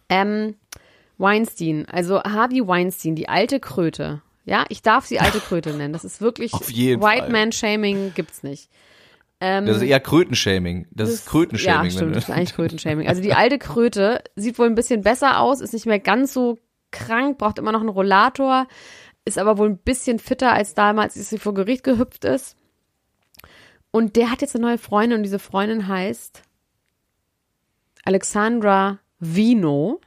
Weinstein, also Harvey Weinstein, die alte Kröte. Ja, ich darf sie alte Kröte nennen. Das ist wirklich auf jeden White Fall. Man Shaming gibt's nicht. Das ist eher Krötenshaming. Das ist Krötenshaming. Ja, stimmt, das ist eigentlich Krötenshaming. Also die alte Kröte sieht wohl ein bisschen besser aus, ist nicht mehr ganz so krank, braucht immer noch einen Rollator, ist aber wohl ein bisschen fitter als damals, als sie vor Gericht gehüpft ist. Und der hat jetzt eine neue Freundin und diese Freundin heißt Alexandra Vino.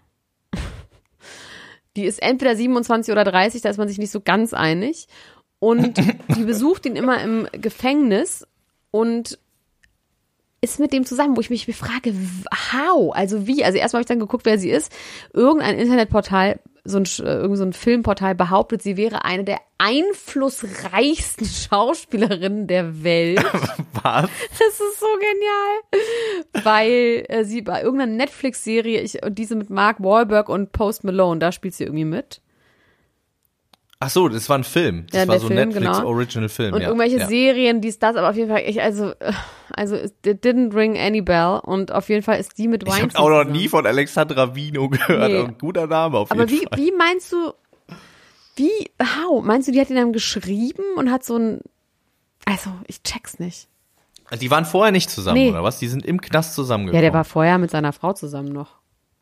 Die ist entweder 27 oder 30, da ist man sich nicht so ganz einig. Und die besucht ihn immer im Gefängnis und ist mit dem zusammen, wo ich mich frage, how? Also wie? Also erstmal habe ich dann geguckt, wer sie ist. Irgendein Internetportal, irgend so ein Filmportal behauptet, sie wäre eine der einflussreichsten Schauspielerinnen der Welt. Was? Das ist so genial. Weil sie bei irgendeiner Netflix-Serie, und diese mit Mark Wahlberg und Post Malone, da spielt sie irgendwie mit. Ach so, das war ein Film. Das war so ein Netflix-Original-Film. Und irgendwelche Serien, aber auf jeden Fall, it didn't ring any bell. Und auf jeden Fall ist die mit Weinstein. Ich habe auch noch nie von Alexandra Vino gehört. Nee. Ein guter Name auf jeden Fall. Aber wie meinst du, meinst du, die hat ihn dann geschrieben und hat so ein, also ich check's nicht. Also die waren vorher nicht zusammen, oder was? Die sind im Knast zusammengekommen. Ja, der war vorher mit seiner Frau zusammen noch.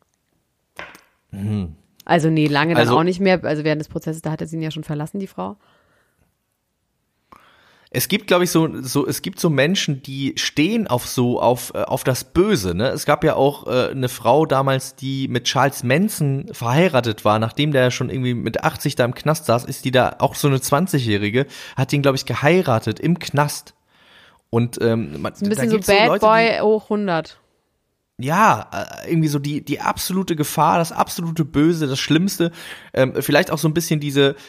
Also nee, lange dann auch nicht mehr. Also während des Prozesses, da hat er sie ja schon verlassen, die Frau. Es gibt, glaube ich, es gibt so Menschen, die stehen auf das Böse, ne? Es gab ja auch eine Frau damals, die mit Charles Manson verheiratet war, nachdem der schon irgendwie mit 80 da im Knast saß, ist die da auch so eine 20-Jährige, hat ihn, glaube ich, geheiratet im Knast. Und ein bisschen so Bad Leute, Boy hoch 100. Ja, irgendwie so die absolute Gefahr, das absolute Böse, das Schlimmste. Vielleicht auch so ein bisschen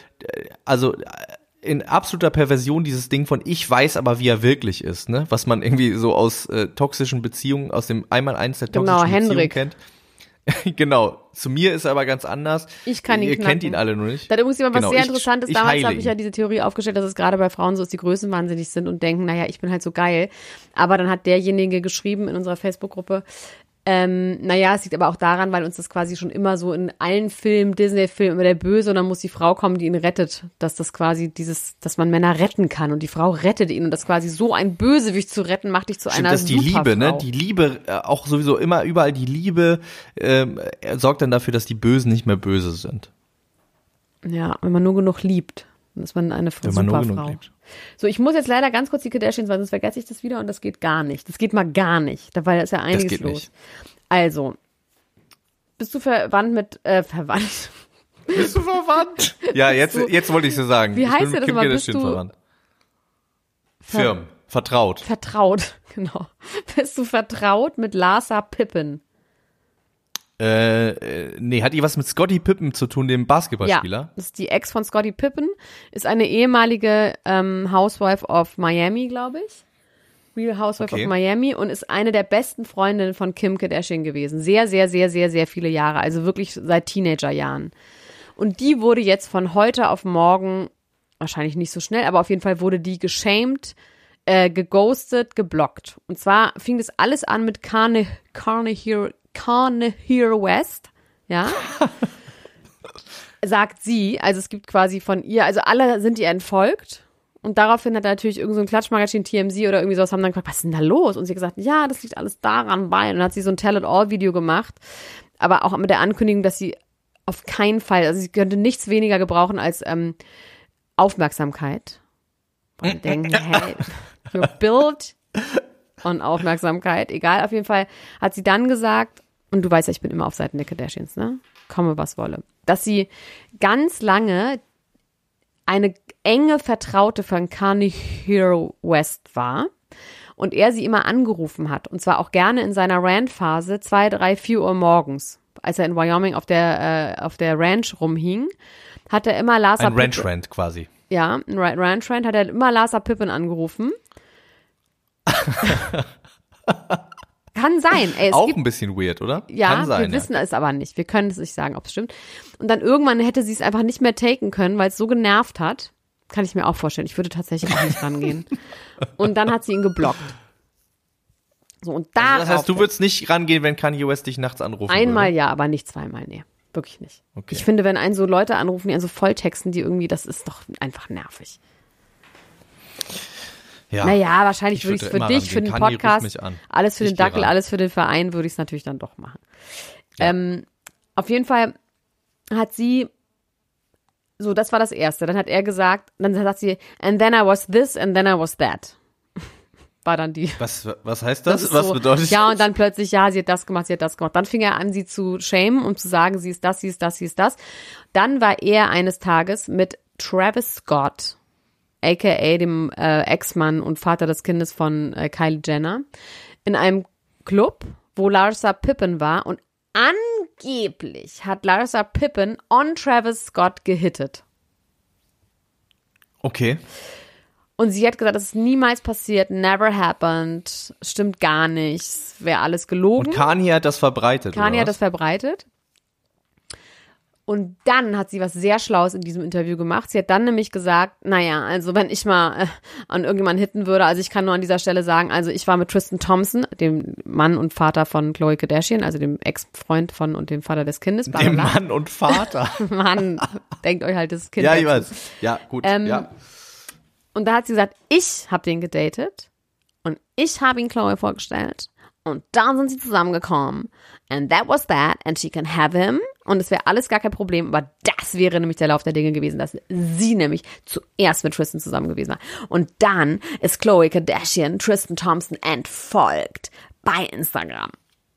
in absoluter Perversion dieses Ding von ich weiß aber, wie er wirklich ist, ne? Was man irgendwie so aus toxischen Beziehungen, aus dem Einmaleins der toxischen Beziehungen kennt. Genau, zu mir ist er aber ganz anders. Ich kann ihn Ihr knacken. Kennt ihn alle nur nicht. Da übrigens jemand was sehr Interessantes. Damals habe ich ja diese Theorie aufgestellt, dass es gerade bei Frauen so ist, die größenwahnsinnig sind und denken, naja, ich bin halt so geil. Aber dann hat derjenige geschrieben in unserer Facebook-Gruppe, naja, es liegt aber auch daran, weil uns das quasi schon immer so in allen Filmen, Disney-Filmen immer der Böse und dann muss die Frau kommen, die ihn rettet. Dass das quasi dass man Männer retten kann und die Frau rettet ihn und das quasi so ein Bösewicht zu retten, macht dich zu einer Superfrau. Das ist die Liebe, ne? Die Liebe, auch sowieso immer überall die Liebe sorgt dann dafür, dass die Bösen nicht mehr böse sind. Ja, wenn man nur genug liebt, dann ist man eine Superfrau. So, ich muss jetzt leider ganz kurz die Kardashians, weil sonst vergesse ich das wieder und das geht gar nicht. Das geht mal gar nicht, weil da ist ja einiges los. Nicht. Also, bist du verwandt mit, verwandt? Bist du verwandt? Ja, jetzt wollte ich so sagen. Wie heißt das mal? Bist du verwandt? Vertraut. Vertraut, genau. Bist du vertraut mit Larsa Pippen? Nee, hat die was mit Scottie Pippen zu tun, dem Basketballspieler? Ja, das ist die Ex von Scottie Pippen, ist eine ehemalige Housewife of Miami, glaube ich. Real Housewife of Miami und ist eine der besten Freundinnen von Kim Kardashian gewesen. Sehr, sehr, sehr, sehr, sehr viele Jahre, also wirklich seit Teenagerjahren. Und die wurde jetzt von heute auf morgen, wahrscheinlich nicht so schnell, aber auf jeden Fall wurde die geshamed, geghostet, geblockt. Und zwar fing das alles an mit Kanye West, ja, sagt sie, also es gibt quasi von ihr, also alle sind ihr entfolgt und daraufhin hat natürlich irgend so ein Klatschmagazin TMZ oder irgendwie sowas haben dann gefragt, was ist denn da los? Und sie hat gesagt, ja, das liegt alles daran bei und dann hat sie so ein Tell-it-all-Video gemacht, aber auch mit der Ankündigung, dass sie auf keinen Fall, also sie könnte nichts weniger gebrauchen als Aufmerksamkeit. Und denken, hey, your build on Aufmerksamkeit, egal, auf jeden Fall hat sie dann gesagt, und du weißt ja, ich bin immer auf Seiten der Kardashians, ne? Komme, was wolle. Dass sie ganz lange eine enge Vertraute von Kanye West war und er sie immer angerufen hat. Und zwar auch gerne in seiner Rant-Phase 2, 3, 4 Uhr morgens. Als er in Wyoming auf der Ranch rumhing, hat er immer Larsa Pippen. Ein Ranch-Rant quasi. Ja, ein Ranch-Rant hat er immer Larsa Pippen angerufen. Kann sein. Ey, auch ein bisschen weird, oder? Ja, kann sein, wir wissen es aber nicht. Wir können es nicht sagen, ob es stimmt. Und dann irgendwann hätte sie es einfach nicht mehr taken können, weil es so genervt hat. Kann ich mir auch vorstellen. Ich würde tatsächlich auch nicht rangehen. Und dann hat sie ihn geblockt. So, und das heißt, du würdest nicht rangehen, wenn Kanye West dich nachts anrufen würde? Einmal ja, aber nicht zweimal, nee. Wirklich nicht. Okay. Ich finde, wenn einen so Leute anrufen, die einen so volltexten, die irgendwie, das ist doch einfach nervig. Ja, naja, wahrscheinlich würde ich es für dich, für den Podcast, alles für den Dackel, alles für den Verein, würde ich es natürlich dann doch machen. Ja. Auf jeden Fall hat sie, so, das war das Erste. Dann hat er gesagt, dann sagt sie, and then I was this and then I was that. War dann die. Was heißt das? Was so, bedeutet das? Ja, und dann plötzlich, ja, sie hat das gemacht, sie hat das gemacht. Dann fing er an, sie zu shamen und zu sagen, sie ist das, sie ist das, sie ist das. Dann war er eines Tages mit Travis Scott, a.k.a. dem Ex-Mann und Vater des Kindes von Kylie Jenner, in einem Club, wo Larsa Pippen war und angeblich hat Larsa Pippen on Travis Scott gehittet. Okay. Und sie hat gesagt, das ist niemals passiert, never happened, stimmt gar nicht, wäre alles gelogen. Und Kanye hat das verbreitet, Kanye hat das verbreitet. Und dann hat sie was sehr Schlaues in diesem Interview gemacht. Sie hat dann nämlich gesagt, naja, also wenn ich mal an irgendjemanden hitten würde, also ich kann nur an dieser Stelle sagen, also ich war mit Tristan Thompson, dem Mann und Vater von Khloe Kardashian, also dem Ex-Freund von und dem Vater des Kindes. Dem Mann und Vater. Mann, denkt euch halt das Kind. Ja, ich weiß. Ja, gut, ja. Und da hat sie gesagt, ich habe den gedatet und ich habe ihn Khloe vorgestellt. Und dann sind sie zusammengekommen. And that was that. And she can have him. Und es wäre alles gar kein Problem. Aber das wäre nämlich der Lauf der Dinge gewesen, dass sie nämlich zuerst mit Tristan zusammen gewesen war. Und dann ist Khloe Kardashian Tristan Thompson entfolgt bei Instagram.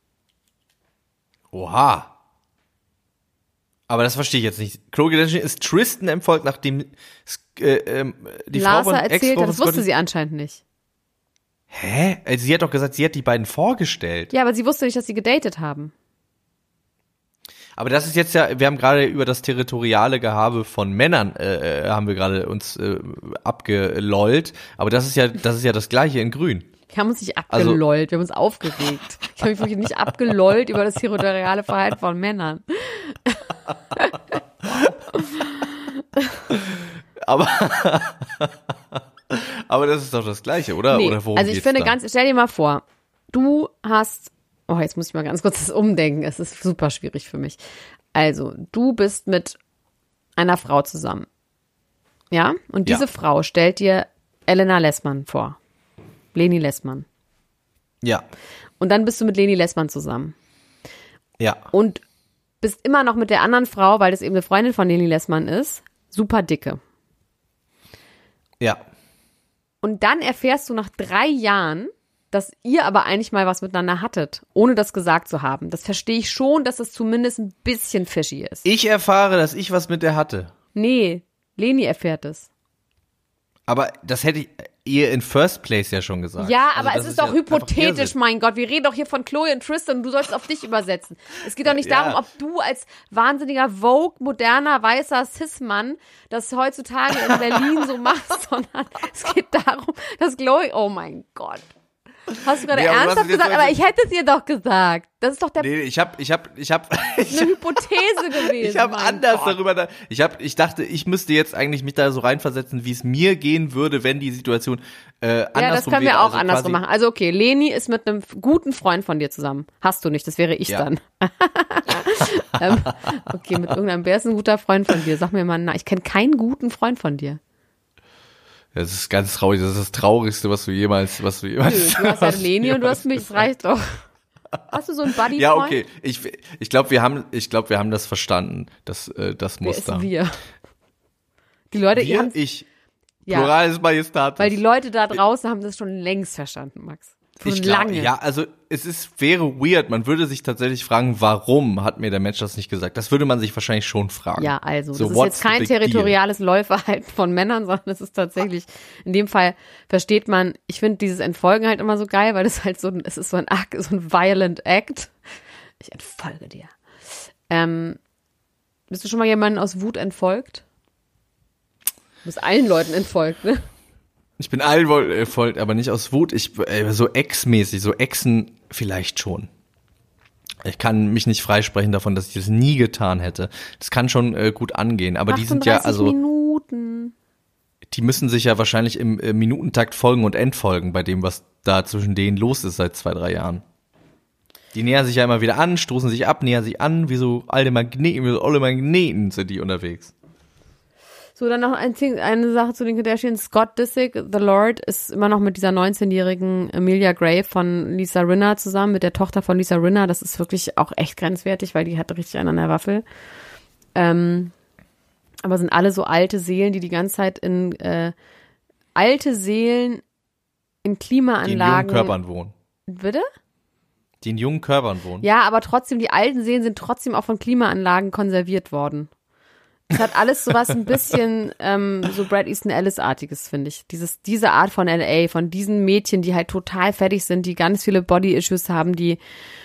Oha. Aber das verstehe ich jetzt nicht. Khloe Kardashian ist Tristan entfolgt, nachdem die Larsa Frau von erzählt hat, das wusste sie anscheinend nicht. Hä? Also sie hat doch gesagt, sie hat die beiden vorgestellt. Ja, aber sie wusste nicht, dass sie gedatet haben. Aber das ist jetzt ja, wir haben gerade über das territoriale Gehabe von Männern, haben wir gerade uns abgelollt. Aber das ist ja das Gleiche in Grün. Wir haben uns nicht abgelollt, wir haben uns aufgeregt. Ich habe mich wirklich nicht abgelollt über das territoriale Verhalten von Männern. Aber das ist doch das Gleiche, oder? Nee, oder worum also ich finde dann? stell dir mal vor, du hast, jetzt muss ich mal ganz kurz das umdenken, es ist super schwierig für mich. Also, du bist mit einer Frau zusammen, ja? Und diese Frau stellt dir Elena Lessmann vor, Leni Lessmann. Ja. Und dann bist du mit Leni Lessmann zusammen. Ja. Und bist immer noch mit der anderen Frau, weil das eben eine Freundin von Leni Lessmann ist, super dicke. Ja. Und dann erfährst du nach 3 Jahren, dass ihr aber eigentlich mal was miteinander hattet, ohne das gesagt zu haben. Das verstehe ich schon, dass es zumindest ein bisschen fishy ist. Ich erfahre, dass ich was mit der hatte. Nee, Leni erfährt es. Aber das hätte ich ihr in First Place ja schon gesagt. Ja, also aber es ist doch hypothetisch, mein Gott. Wir reden doch hier von Khloe und Tristan und du sollst auf dich übersetzen. Es geht doch nicht darum, ob du als wahnsinniger Vogue, moderner, weißer Cis-Mann das heutzutage in Berlin so machst, sondern es geht darum, dass Khloe, oh mein Gott. Hast du gerade ernsthaft gesagt? Aber ich hätte es ihr doch gesagt. Das ist doch der. Nee, ich hab eine Hypothese gewesen. Ich habe anders darüber. Ich dachte, ich müsste jetzt eigentlich mich da so reinversetzen, wie es mir gehen würde, wenn die Situation andersrum wäre. Ja, das können wir auch andersrum machen. Also okay, Leni ist mit einem guten Freund von dir zusammen. Hast du nicht, das wäre ich dann. Okay, mit irgendeinem, wer ist ein guter Freund von dir? Sag mir mal, ich kenne keinen guten Freund von dir. Das ist ganz traurig. Das ist das Traurigste, was du jemals. Du hast ja Leni und du hast mich. Das reicht doch. Hast du so einen Buddy-Freund? Ja, okay. Ich glaube, wir haben das verstanden. Das Muster. Wer ist wir? Die Leute, Plurales Majestatis. Weil die Leute da draußen haben das schon längst verstanden, Max. Lange. Ja, also wäre weird. Man würde sich tatsächlich fragen, warum hat mir der Mensch das nicht gesagt? Das würde man sich wahrscheinlich schon fragen. Ja, also das ist jetzt kein territoriales Läuferhalten von Männern, sondern es ist tatsächlich, in dem Fall versteht man, ich finde dieses Entfolgen halt immer so geil, weil das halt es ist so ein Akt, so ein violent act. Ich entfolge dir. Bist du schon mal jemanden aus Wut entfolgt? Du bist allen Leuten entfolgt, ne? Ich bin allen entfolgt, aber nicht aus Wut. So ex-mäßig, so Exen vielleicht schon. Ich kann mich nicht freisprechen davon, dass ich das nie getan hätte. Das kann schon gut angehen, aber die sind ja Minuten. Die müssen sich ja wahrscheinlich im Minutentakt folgen und entfolgen bei dem, was da zwischen denen los ist seit 2-3 Jahren. Die nähern sich ja immer wieder an, stoßen sich ab, nähern sich an, wie so alte Magneten sind die unterwegs. So, dann noch eine Sache zu den Kardashians. Scott Disick, The Lord, ist immer noch mit dieser 19-jährigen Amelia Gray von Lisa Rinna zusammen, mit der Tochter von Lisa Rinna. Das ist wirklich auch echt grenzwertig, weil die hat richtig einen an der Waffel. Aber sind alle so alte Seelen, die ganze Zeit in Klimaanlagen. Die in jungen Körpern wohnen. Bitte? Die in jungen Körpern wohnen. Ja, aber trotzdem, die alten Seelen sind trotzdem auch von Klimaanlagen konserviert worden. Es hat alles sowas ein bisschen so Brad Easton Ellis-artiges, finde ich. Diese Art von LA, von diesen Mädchen, die halt total fertig sind, die ganz viele Body-Issues haben, die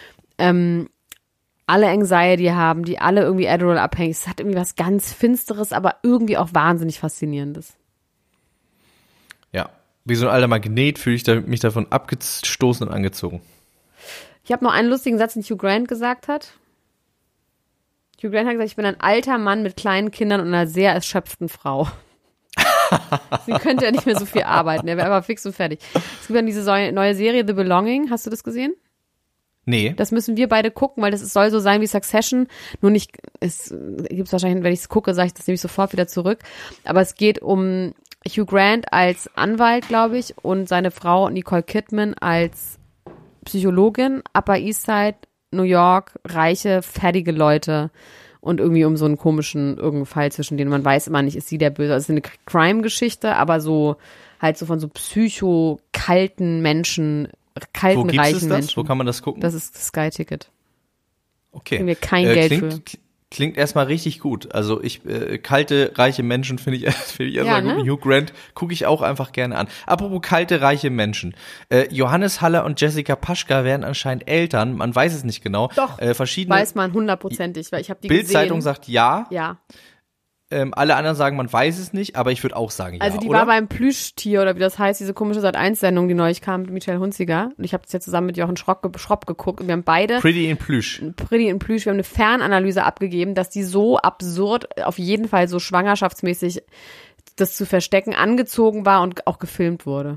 alle Anxiety haben, die alle irgendwie Adderall abhängig sind. Es hat irgendwie was ganz Finsteres, aber irgendwie auch wahnsinnig Faszinierendes. Ja, wie so ein alter Magnet fühle ich mich davon abgestoßen und angezogen. Ich habe noch einen lustigen Satz, den Hugh Grant gesagt hat. Hugh Grant hat gesagt, ich bin ein alter Mann mit kleinen Kindern und einer sehr erschöpften Frau. Sie könnte ja nicht mehr so viel arbeiten, er wäre aber fix und fertig. Es gibt dann diese neue Serie The Belonging, hast du das gesehen? Nee. Das müssen wir beide gucken, weil das soll so sein wie Succession, nur nicht, es gibt's wahrscheinlich, wenn ich es gucke, sage ich das nämlich sofort wieder zurück, aber es geht um Hugh Grant als Anwalt, glaube ich, und seine Frau Nicole Kidman als Psychologin, Upper East Side, New York, reiche, fertige Leute und irgendwie um so einen komischen irgendeinen Fall zwischen denen, man weiß immer nicht, ist sie der Böse. Also es ist eine Crime-Geschichte, aber so halt so von so kalten Menschen, reichen Menschen. Wo kann man das gucken? Das ist das Sky-Ticket. Okay. Kriegen wir kein Geld für. Klingt erstmal richtig gut. Also kalte, reiche Menschen finde ich erstmal gut. Hugh Grant gucke ich auch einfach gerne an. Apropos kalte, reiche Menschen. Johannes Haller und Jessica Paschka werden anscheinend Eltern. Man weiß es nicht genau. Doch, weiß man 100%, weil ich habe die Bild-Zeitung gesehen. sagt ja. Ja. Alle anderen sagen, man weiß es nicht, aber ich würde auch sagen ja, also die oder? war beim Plüschtier oder wie das heißt, diese komische Sat.1-Sendung, die neulich kam mit Michael Hunziker. Und ich habe das ja zusammen mit Jochen Schropp geguckt und wir haben beide Pretty in Plüsch. Wir haben eine Fernanalyse abgegeben, dass die so absurd, auf jeden Fall so schwangerschaftsmäßig das zu verstecken, angezogen war und auch gefilmt wurde.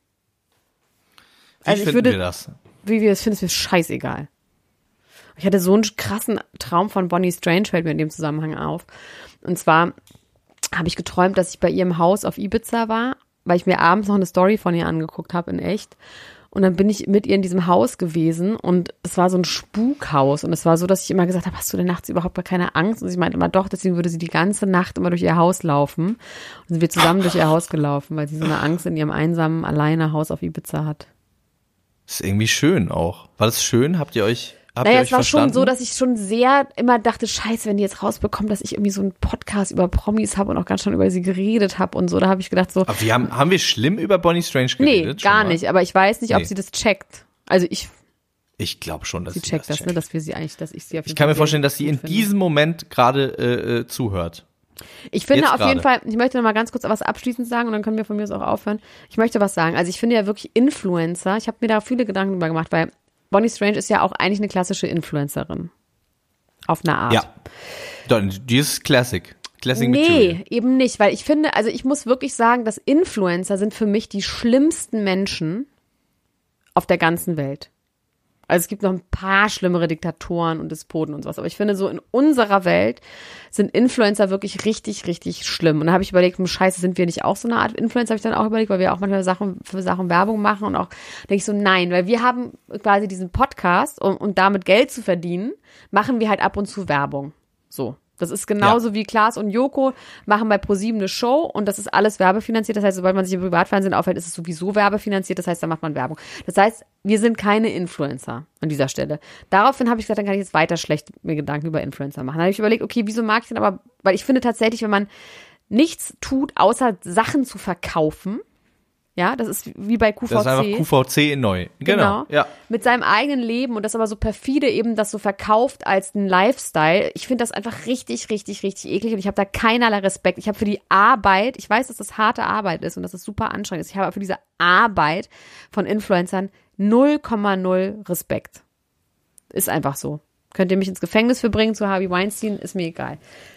Wie finden wir das? Wie wir das finden, ist mir scheißegal. Ich hatte so einen krassen Traum von Bonnie Strange, fällt mir in dem Zusammenhang auf. Und zwar habe ich geträumt, dass ich bei ihr im Haus auf Ibiza war, weil ich mir abends noch eine Story von ihr angeguckt habe in echt. Und dann bin ich mit ihr in diesem Haus gewesen und es war so ein Spukhaus. Und es war so, dass ich immer gesagt habe, hast du denn nachts überhaupt gar keine Angst? Und sie meinte immer, doch, deswegen würde sie die ganze Nacht immer durch ihr Haus laufen. Und sind wir zusammen durch ihr Haus gelaufen, weil sie so eine Angst in ihrem einsamen, alleine Haus auf Ibiza hat. Das ist irgendwie schön auch. War das schön? Habt ihr euch es war schon so, dass ich schon sehr immer dachte, scheiße, wenn die jetzt rausbekommen, dass ich irgendwie so einen Podcast über Promis habe und auch ganz schon über sie geredet habe und so. Da habe ich gedacht so. Aber haben wir schlimm über Bonnie Strange geredet? Nee, gar nicht. Aber ich weiß nicht, ob sie das checkt. Also ich glaube schon, dass sie checkt das, ne, dass ich sie auf jeden Fall. Ich kann mir vorstellen, dass sie in diesem Moment gerade zuhört. Ich finde jetzt auf jeden Fall, ich möchte noch mal ganz kurz was abschließend sagen und dann können wir von mir aus auch aufhören. Ich möchte was sagen. Also ich finde ja wirklich Influencer, ich habe mir da viele Gedanken drüber gemacht, weil Bonnie Strange ist ja auch eigentlich eine klassische Influencerin. Auf eine Art. Ja. Die ist Classic. Nee, eben nicht, weil ich finde, also ich muss wirklich sagen, dass Influencer sind für mich die schlimmsten Menschen auf der ganzen Welt. Also es gibt noch ein paar schlimmere Diktatoren und Despoten und sowas, aber ich finde so in unserer Welt sind Influencer wirklich richtig, richtig schlimm. Und da habe ich überlegt, scheiße, sind wir nicht auch so eine Art Influencer, habe ich dann auch überlegt, weil wir auch manchmal für Sachen Werbung machen und auch denke ich so, nein, weil wir haben quasi diesen Podcast und damit Geld zu verdienen, machen wir halt ab und zu Werbung. So. Das ist genauso wie Klaas und Joko machen bei ProSieben eine Show und das ist alles werbefinanziert. Das heißt, sobald man sich im Privatfernsehen aufhält, ist es sowieso werbefinanziert. Das heißt, da macht man Werbung. Das heißt, wir sind keine Influencer an dieser Stelle. Daraufhin habe ich gesagt, dann kann ich jetzt weiter schlecht mir Gedanken über Influencer machen. Dann habe ich überlegt, okay, wieso mag ich denn aber, weil ich finde tatsächlich, wenn man nichts tut, außer Sachen zu verkaufen, ja, das ist wie bei QVC. Das ist einfach QVC in neu. Genau. Ja. Mit seinem eigenen Leben und das aber so perfide eben das so verkauft als ein Lifestyle. Ich finde das einfach richtig, richtig, richtig eklig und ich habe da keinerlei Respekt. Ich habe für die Arbeit, ich weiß, dass das harte Arbeit ist und dass das super anstrengend ist. Ich habe für diese Arbeit von Influencern 0,0 Respekt. Ist einfach so. Könnt ihr mich ins Gefängnis für bringen zu Harvey Weinstein, ist mir egal.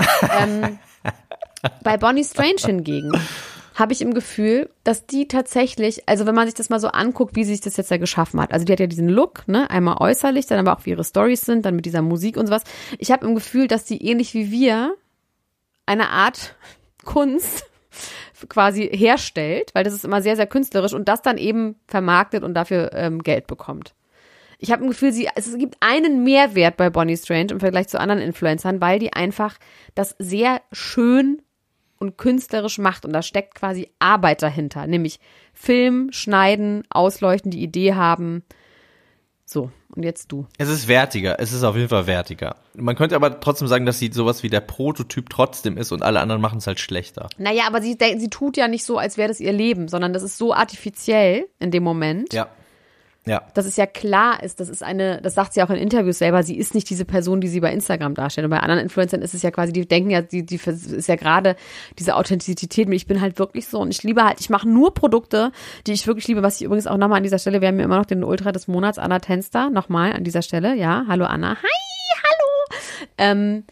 Bei Bonnie Strange hingegen habe ich im Gefühl, dass die tatsächlich, also wenn man sich das mal so anguckt, wie sie sich das jetzt ja geschaffen hat. Also die hat ja diesen Look, ne, einmal äußerlich, dann aber auch wie ihre Storys sind, dann mit dieser Musik und sowas. Ich habe im Gefühl, dass die ähnlich wie wir eine Art Kunst quasi herstellt, weil das ist immer sehr, sehr künstlerisch und das dann eben vermarktet und dafür Geld bekommt. Ich habe ein Gefühl, es gibt einen Mehrwert bei Bonnie Strange im Vergleich zu anderen Influencern, weil die einfach das sehr schön und künstlerisch macht und da steckt quasi Arbeit dahinter, nämlich Film, Schneiden, Ausleuchten, die Idee haben. So, und jetzt du. Es ist wertiger, es ist auf jeden Fall wertiger. Man könnte aber trotzdem sagen, dass sie sowas wie der Prototyp trotzdem ist und alle anderen machen es halt schlechter. Naja, aber sie tut ja nicht so, als wäre das ihr Leben, sondern das ist so artifiziell in dem Moment. Ja. Dass es ja klar ist, das sagt sie auch in Interviews selber, sie ist nicht diese Person, die sie bei Instagram darstellt. Und bei anderen Influencern ist es ja quasi, die denken ja, die ist ja gerade diese Authentizität, ich bin halt wirklich so und ich liebe halt, ich mache nur Produkte, die ich wirklich liebe, was ich übrigens auch nochmal an dieser Stelle, wir haben ja immer noch den Ultra des Monats, Anna Tenster, nochmal an dieser Stelle, ja, hallo Anna, hi, hallo,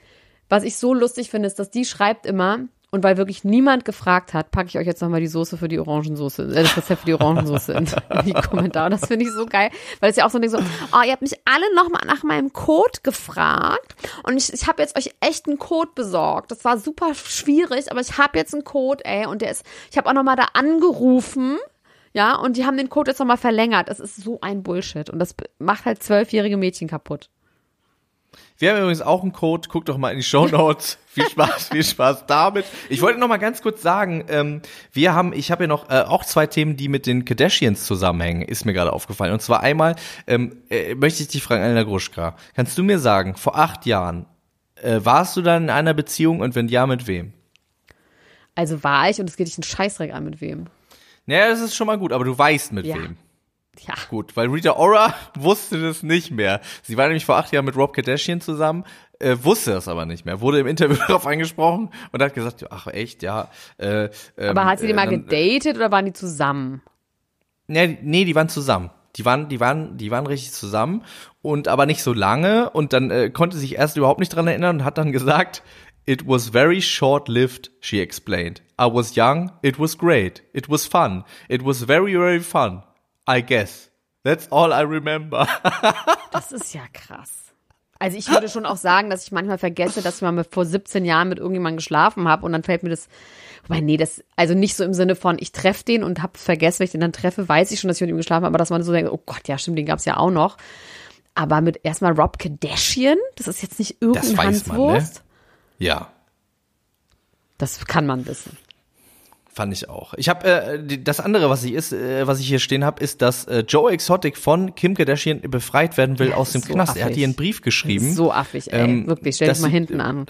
was ich so lustig finde, ist, dass die schreibt immer, und weil wirklich niemand gefragt hat, packe ich euch jetzt nochmal die Soße für die Orangensoße, das Rezept für die Orangensoße in die Kommentare. Das finde ich so geil, weil es ja auch so ein Ding so, oh, ihr habt mich alle nochmal nach meinem Code gefragt und ich habe jetzt euch echt einen Code besorgt. Das war super schwierig, aber ich habe jetzt einen Code, und ich habe auch nochmal da angerufen, ja, und die haben den Code jetzt nochmal verlängert. Das ist so ein Bullshit und das macht halt 12-jährige Mädchen kaputt. Wir haben übrigens auch einen Code, guckt doch mal in die Shownotes. Viel Spaß damit. Ich wollte noch mal ganz kurz sagen, ich habe ja noch auch 2 Themen, die mit den Kardashians zusammenhängen, ist mir gerade aufgefallen. Und zwar einmal möchte ich dich fragen, Elena Gruschka, kannst du mir sagen, vor 8 Jahren warst du dann in einer Beziehung und wenn ja, mit wem? Also war ich und es geht dich einen Scheißdreck an, mit wem? Naja, das ist schon mal gut, aber du weißt mit wem. Ja. Gut, weil Rita Ora wusste das nicht mehr. Sie war nämlich vor 8 Jahren mit Rob Kardashian zusammen, wusste das aber nicht mehr. Wurde im Interview darauf angesprochen und hat gesagt, ach echt, ja. Aber hat sie die mal gedatet oder waren die zusammen? Nee, die waren zusammen. Die waren richtig zusammen und aber nicht so lange und dann konnte sich erst überhaupt nicht dran erinnern und hat dann gesagt, it was very short-lived, she explained. I was young, it was great, it was fun, it was very, very fun. I guess. That's all I remember. Das ist ja krass. Also ich würde schon auch sagen, dass ich manchmal vergesse, dass ich mal vor 17 Jahren mit irgendjemandem geschlafen habe und dann fällt mir das, also nicht so im Sinne von, ich treffe den und habe vergessen, wenn ich den dann treffe, weiß ich schon, dass ich mit ihm geschlafen habe, aber dass man so denkt, oh Gott, ja stimmt, den gab's ja auch noch. Aber mit erstmal Rob Kardashian, das ist jetzt nicht irgendein Hanswurst. Man, ne? Ja. Das kann man wissen. Fand ich auch. Ich habe das andere, was ich hier stehen habe, ist, dass Joe Exotic von Kim Kardashian befreit werden will aus dem Knast. Affig. Er hat ihr einen Brief geschrieben. So affig, ey. Wirklich, stell dich mal hinten an.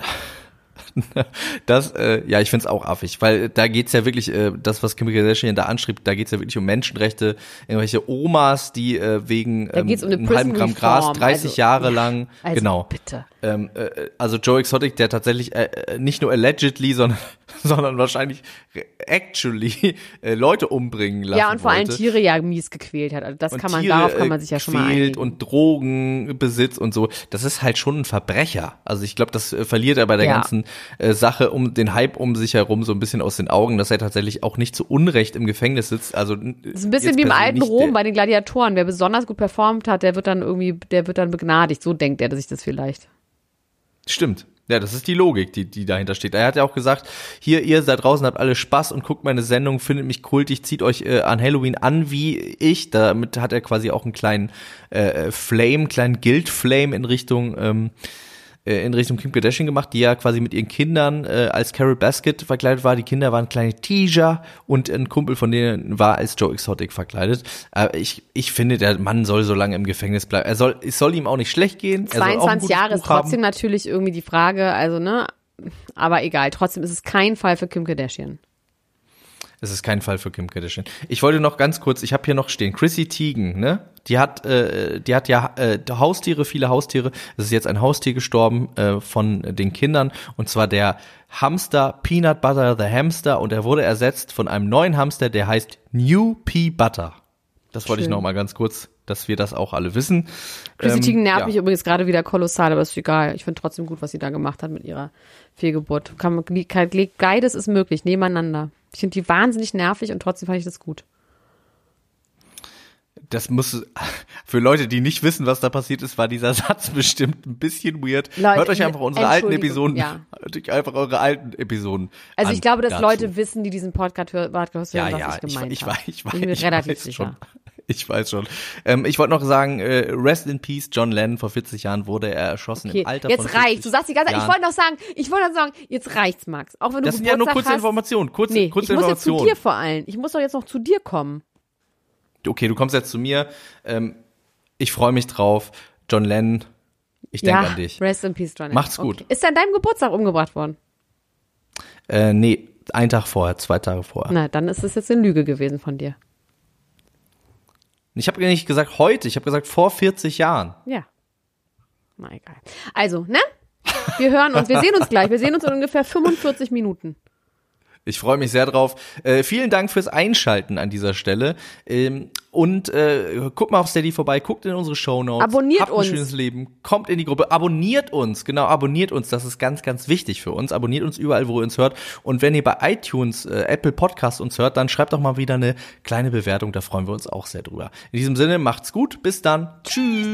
Ich find's auch affig, weil da geht's ja wirklich, das, was Kim Kardashian da anschrieb, da geht's ja wirklich um Menschenrechte, irgendwelche Omas, die wegen einem halben Gramm Gras 30 Jahre lang, also genau. Bitte. Also Joe Exotic, der tatsächlich nicht nur allegedly, sondern wahrscheinlich actually Leute umbringen lassen Ja, und vor allem wollte. Tiere ja mies gequält hat. Also darauf kann man sich ja schon mal einigen. Und Drogenbesitz und so. Das ist halt schon ein Verbrecher. Also ich glaube, das verliert er bei der ganzen Sache um den Hype um sich herum so ein bisschen aus den Augen, dass er tatsächlich auch nicht zu Unrecht im Gefängnis sitzt. Also das ist ein bisschen wie im alten Rom bei den Gladiatoren. Wer besonders gut performt hat, der wird dann begnadigt. So denkt er sich das vielleicht. Stimmt. Ja, das ist die Logik, die dahinter steht. Er hat ja auch gesagt, hier, ihr da draußen habt alle Spaß und guckt meine Sendung, findet mich kultig, zieht euch an Halloween an wie ich. Damit hat er quasi auch einen kleinen kleinen Guild-Flame in Richtung Kim Kardashian gemacht, die ja quasi mit ihren Kindern als Carol Basket verkleidet war. Die Kinder waren kleine Teaser und ein Kumpel von denen war als Joe Exotic verkleidet. Ich finde, der Mann soll so lange im Gefängnis bleiben. Es soll ihm auch nicht schlecht gehen. 22 Jahre ist trotzdem natürlich irgendwie die Frage, also ne, aber egal. Trotzdem ist es kein Fall für Kim Kardashian. Es ist kein Fall für Kim Kardashian. Ich wollte noch ganz kurz, ich habe hier noch stehen, Chrissy Teigen, ne? Die hat ja Haustiere, viele Haustiere. Es ist jetzt ein Haustier gestorben von den Kindern und zwar der Hamster Peanut Butter the Hamster und er wurde ersetzt von einem neuen Hamster, der heißt New Pea Butter. Das wollte ich noch mal ganz kurz, dass wir das auch alle wissen. Chrissy Teigen nervt mich übrigens gerade wieder kolossal, aber ist egal. Ich finde trotzdem gut, was sie da gemacht hat mit ihrer Fehlgeburt. Beides ist möglich, nebeneinander. Ich finde die wahnsinnig nervig und trotzdem fand ich das gut. Das muss, für Leute, die nicht wissen, was da passiert ist, war dieser Satz bestimmt ein bisschen weird. Leute, hört euch einfach unsere alten Episoden, hört euch einfach eure alten Episoden Also ich glaube, dass dazu. Leute wissen, die diesen Podcast hören, was ich gemeint habe. Ich bin mir relativ sicher. Ich weiß schon. Ich wollte noch sagen, Rest in Peace, John Lennon, vor 40 Jahren wurde er erschossen im Alter von 40 Jahren. Jetzt reicht's. Du sagst die ganze Zeit, ich wollte noch sagen, jetzt reicht's, Max. Auch wenn du das sind ja nur kurze Informationen. Kurze ich muss Informationen. jetzt zu dir vor allem. Ich muss doch jetzt noch zu dir kommen. Okay, du kommst jetzt zu mir. Ich freue mich drauf. John Lennon, ich denke an dich. Rest in Peace, John Lennon. Macht's gut. Ist er an deinem Geburtstag umgebracht worden? Nee, 2 Tage vorher. Na, dann ist es jetzt eine Lüge gewesen von dir. Ich habe nicht gesagt heute, ich habe gesagt vor 40 Jahren. Ja. Na egal. Also, ne? Wir hören uns, wir sehen uns gleich. Wir sehen uns in ungefähr 45 Minuten. Ich freue mich sehr drauf. Vielen Dank fürs Einschalten an dieser Stelle. Und guckt mal auf Steady vorbei, guckt in unsere Shownotes. Abonniert habt ein uns. Schönes Leben, kommt in die Gruppe, abonniert uns, das ist ganz, ganz wichtig für uns. Abonniert uns überall, wo ihr uns hört. Und wenn ihr bei iTunes, Apple Podcast uns hört, dann schreibt doch mal wieder eine kleine Bewertung, da freuen wir uns auch sehr drüber. In diesem Sinne, macht's gut, bis dann, tschüss.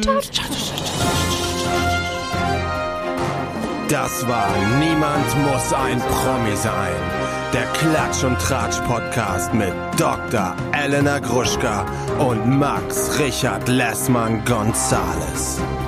Das war Niemand muss ein Promi sein. Der Klatsch und Tratsch Podcast mit Dr. Elena Gruschka und Max Richard Lessmann Gonzales.